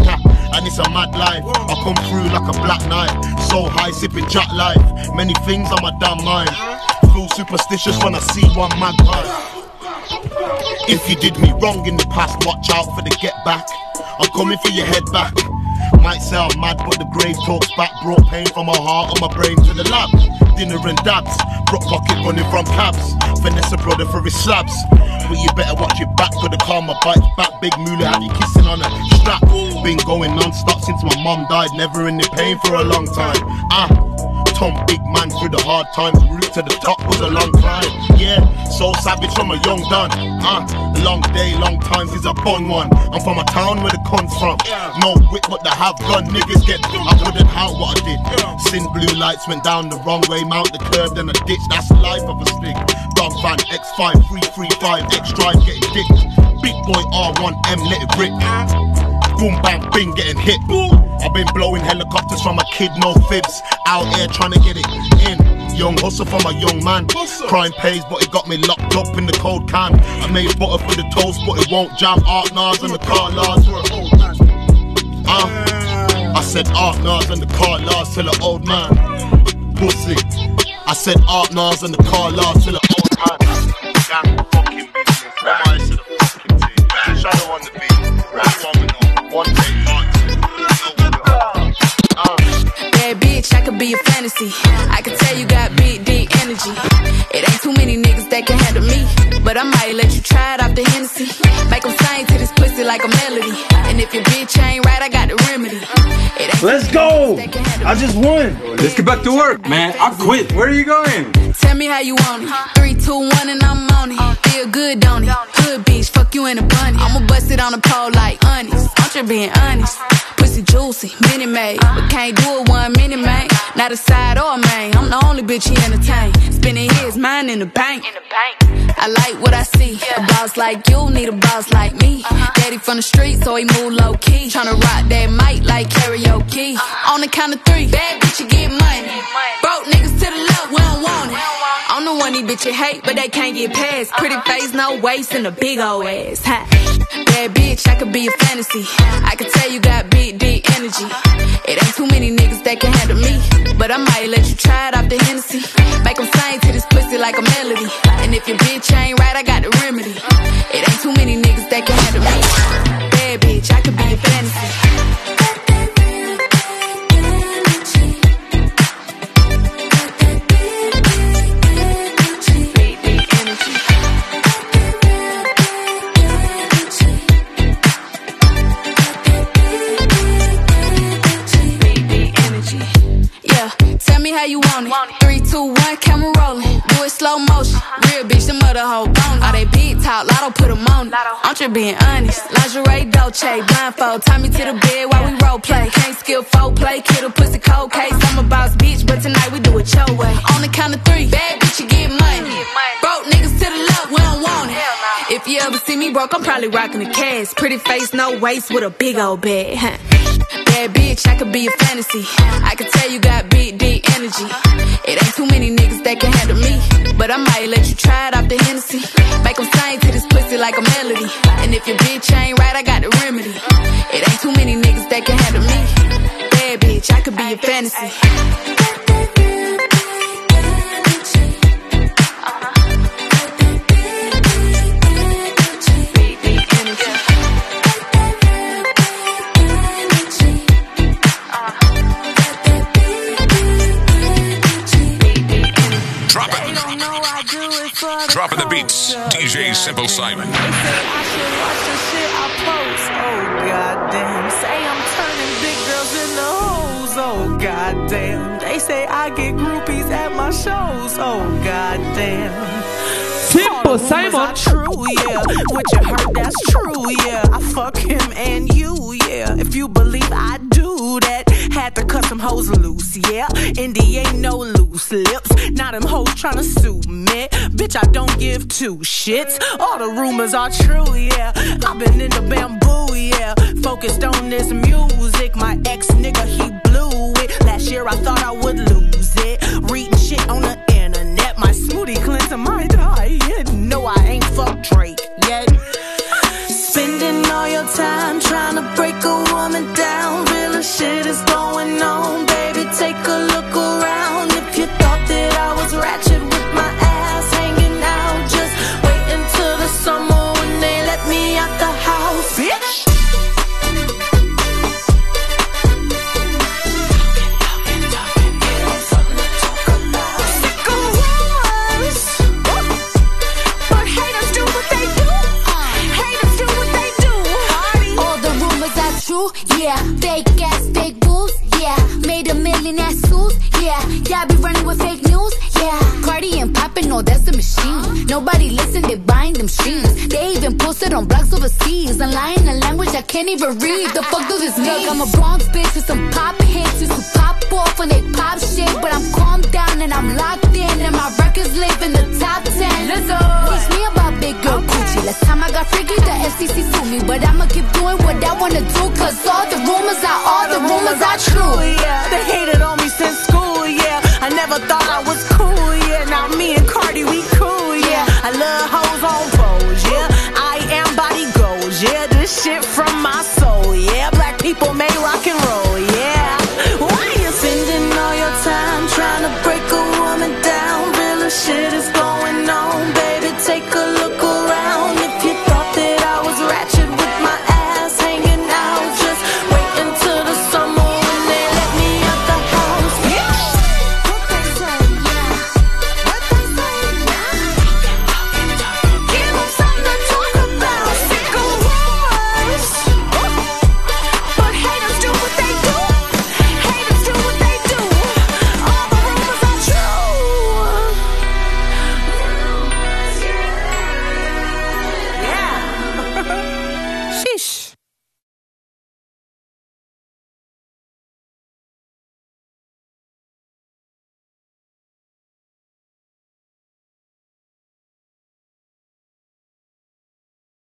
[SPEAKER 17] and it's a mad life. I come through like a black knight, so high sipping jack life. Many things on my damn mind. Feel superstitious when I see one magpie. If you did me wrong in the past, watch out for the get back. I'm coming for your head back. Might sound mad, but the grave talks back. Brought pain from my heart and my brain to the lab. Dinner and dabs, brought pocket running from cabs. Finesse a brother for his slabs. But you better watch your back, for the karma bites back. Big moolah have you kissing on a strap. Been going non-stop since my mom died. Never in the pain for a long time. Ah, Tom, big man through the hard times. Route to the top was a long climb. Yeah, so savage from a young done. Ah, a long day, long times is a fun one. I'm from a town where the cunts from. No whip, but they have gun. Niggas get, I wouldn't have what I did. Sin blue lights went down the wrong way. Mount the curb, then a ditch. That's the life of a stick. Dog van X five, three three five, X drive getting dick. Big boy R one M, let it rip. Boom bang bing, getting hit. I've been blowing helicopters from a kid, no fibs. Out here trying to get it in. Young hustle from a young man. Crime pays, but it got me locked up in the cold can. I made butter for the toast, but it won't jam. Art Nars and the car laws for an old man. Uh, I said Art Nars and the car laws till an old man. Pussy. I said Art Nars and the car laws till an old man. Gang fucking business. Rise to the fucking team. Shadow on the beat. One day,
[SPEAKER 5] Bad bitch, I could be a fantasy. I could tell you got big, deep energy. It ain't too many niggas that can handle me, but I might let you try it off the Hennessy. Make them sing to this pussy like a melody. And if your bitch ain't right, I got the remedy.
[SPEAKER 19] Let's go! I just won. Let's get back to work, man. I quit. Where are you going?
[SPEAKER 5] Tell me how you want it. Three, two, one, and I'm on it. Feel good, don't it? Good bitch, fuck you in a bunny. I'ma bust it on the pole like honest. I'm just being honest. Pussy juicy, mini made, but can't do it one minute, man. Not a side or a main. I'm the only bitch he entertain. Spending his mind in the bank. I like what I see. A boss like you need a boss like me. Daddy from the street, so he move low key. Tryna rock that mic like karaoke. On the count of three, bad bitch, you get money. Broke niggas to the left, we don't want it. I'm the one these bitches hate, but they can't get past. Pretty face, no waist, and a big old ass. Ha. Bad bitch, I could be a fantasy. I could tell you got big, deep energy. It ain't too many niggas that can handle me, but I might let you try it off the Hennessy. Make them sing to this pussy like a melody. And if your bitch ain't right, I got the remedy. It ain't too many niggas that can handle me. Bad bitch, I could be a fantasy. How you want it? Three, two, one, camera rolling. Do it slow motion. Real bitch, the mother hoe bone. All they big talk, lotto put them on it. I'm just being honest. Lingerie, Dolce, blindfold. Tie me to the bed while we role play. Can't skill folk play, kid a pussy cold case. I'm a boss bitch, but tonight we do it your way. On the count of three, bad bitch, you get money. Broke niggas to the left, we don't want it. If you ever see me broke, I'm probably rocking the cash. Pretty face, no waist, with a big old bag. Huh. Bad bitch, I could be a fantasy. I could tell you got big, deep energy. It ain't too many niggas that can handle me, but I might let you try it off the Hennessy. Make them sing to this pussy like a melody. And if your bitch ain't right, I got the remedy. It ain't too many niggas that can handle me. Bad bitch, I could be a fantasy.
[SPEAKER 1] Dropping the beats, D J Simple Simon.
[SPEAKER 3] They say I should watch the shit I post. Oh goddamn. Say I'm turning big girls into hoes. Oh goddamn. They say I get groupies at my shows. Oh goddamn.
[SPEAKER 22] Simple Simon.
[SPEAKER 3] True, yeah. What you heard, that's true, yeah. I fuck him and you, yeah. If you believe I do that, had to cut some hoes loose, yeah. Indy ain't no loose lips. Now them hoes tryna sue me. Bitch, I don't give two shits. All the rumors are true, yeah. I've been in the bamboo, yeah. Focused on this music. My ex nigga, he blew it. Last year I thought I would lose it. Reading shit on the internet. My smoothie cleansing my diet. No, I ain't fucked Drake yet. Spending all your time trying to break a woman down.
[SPEAKER 5] stealing that suits, yeah. Yeah, I be running with fake news, yeah. Cardi and poppin', no, that's a machine. Nobody listen, they buying them streams. They even posted on blogs overseas. I'm lying a language I can't even read. The fuck does this mean? Look, I'm a Bronx bitch with some pop hits. Used to pop off when they pop shit, but I'm calmed down and I'm locked in, and my records live in the top ten. Let's go. Teach me about big girl Gucci. Last time I got freaky, the F C C sued me, but I'ma keep doing what I wanna do, cause all the rumors are all the rumors are true. Yeah.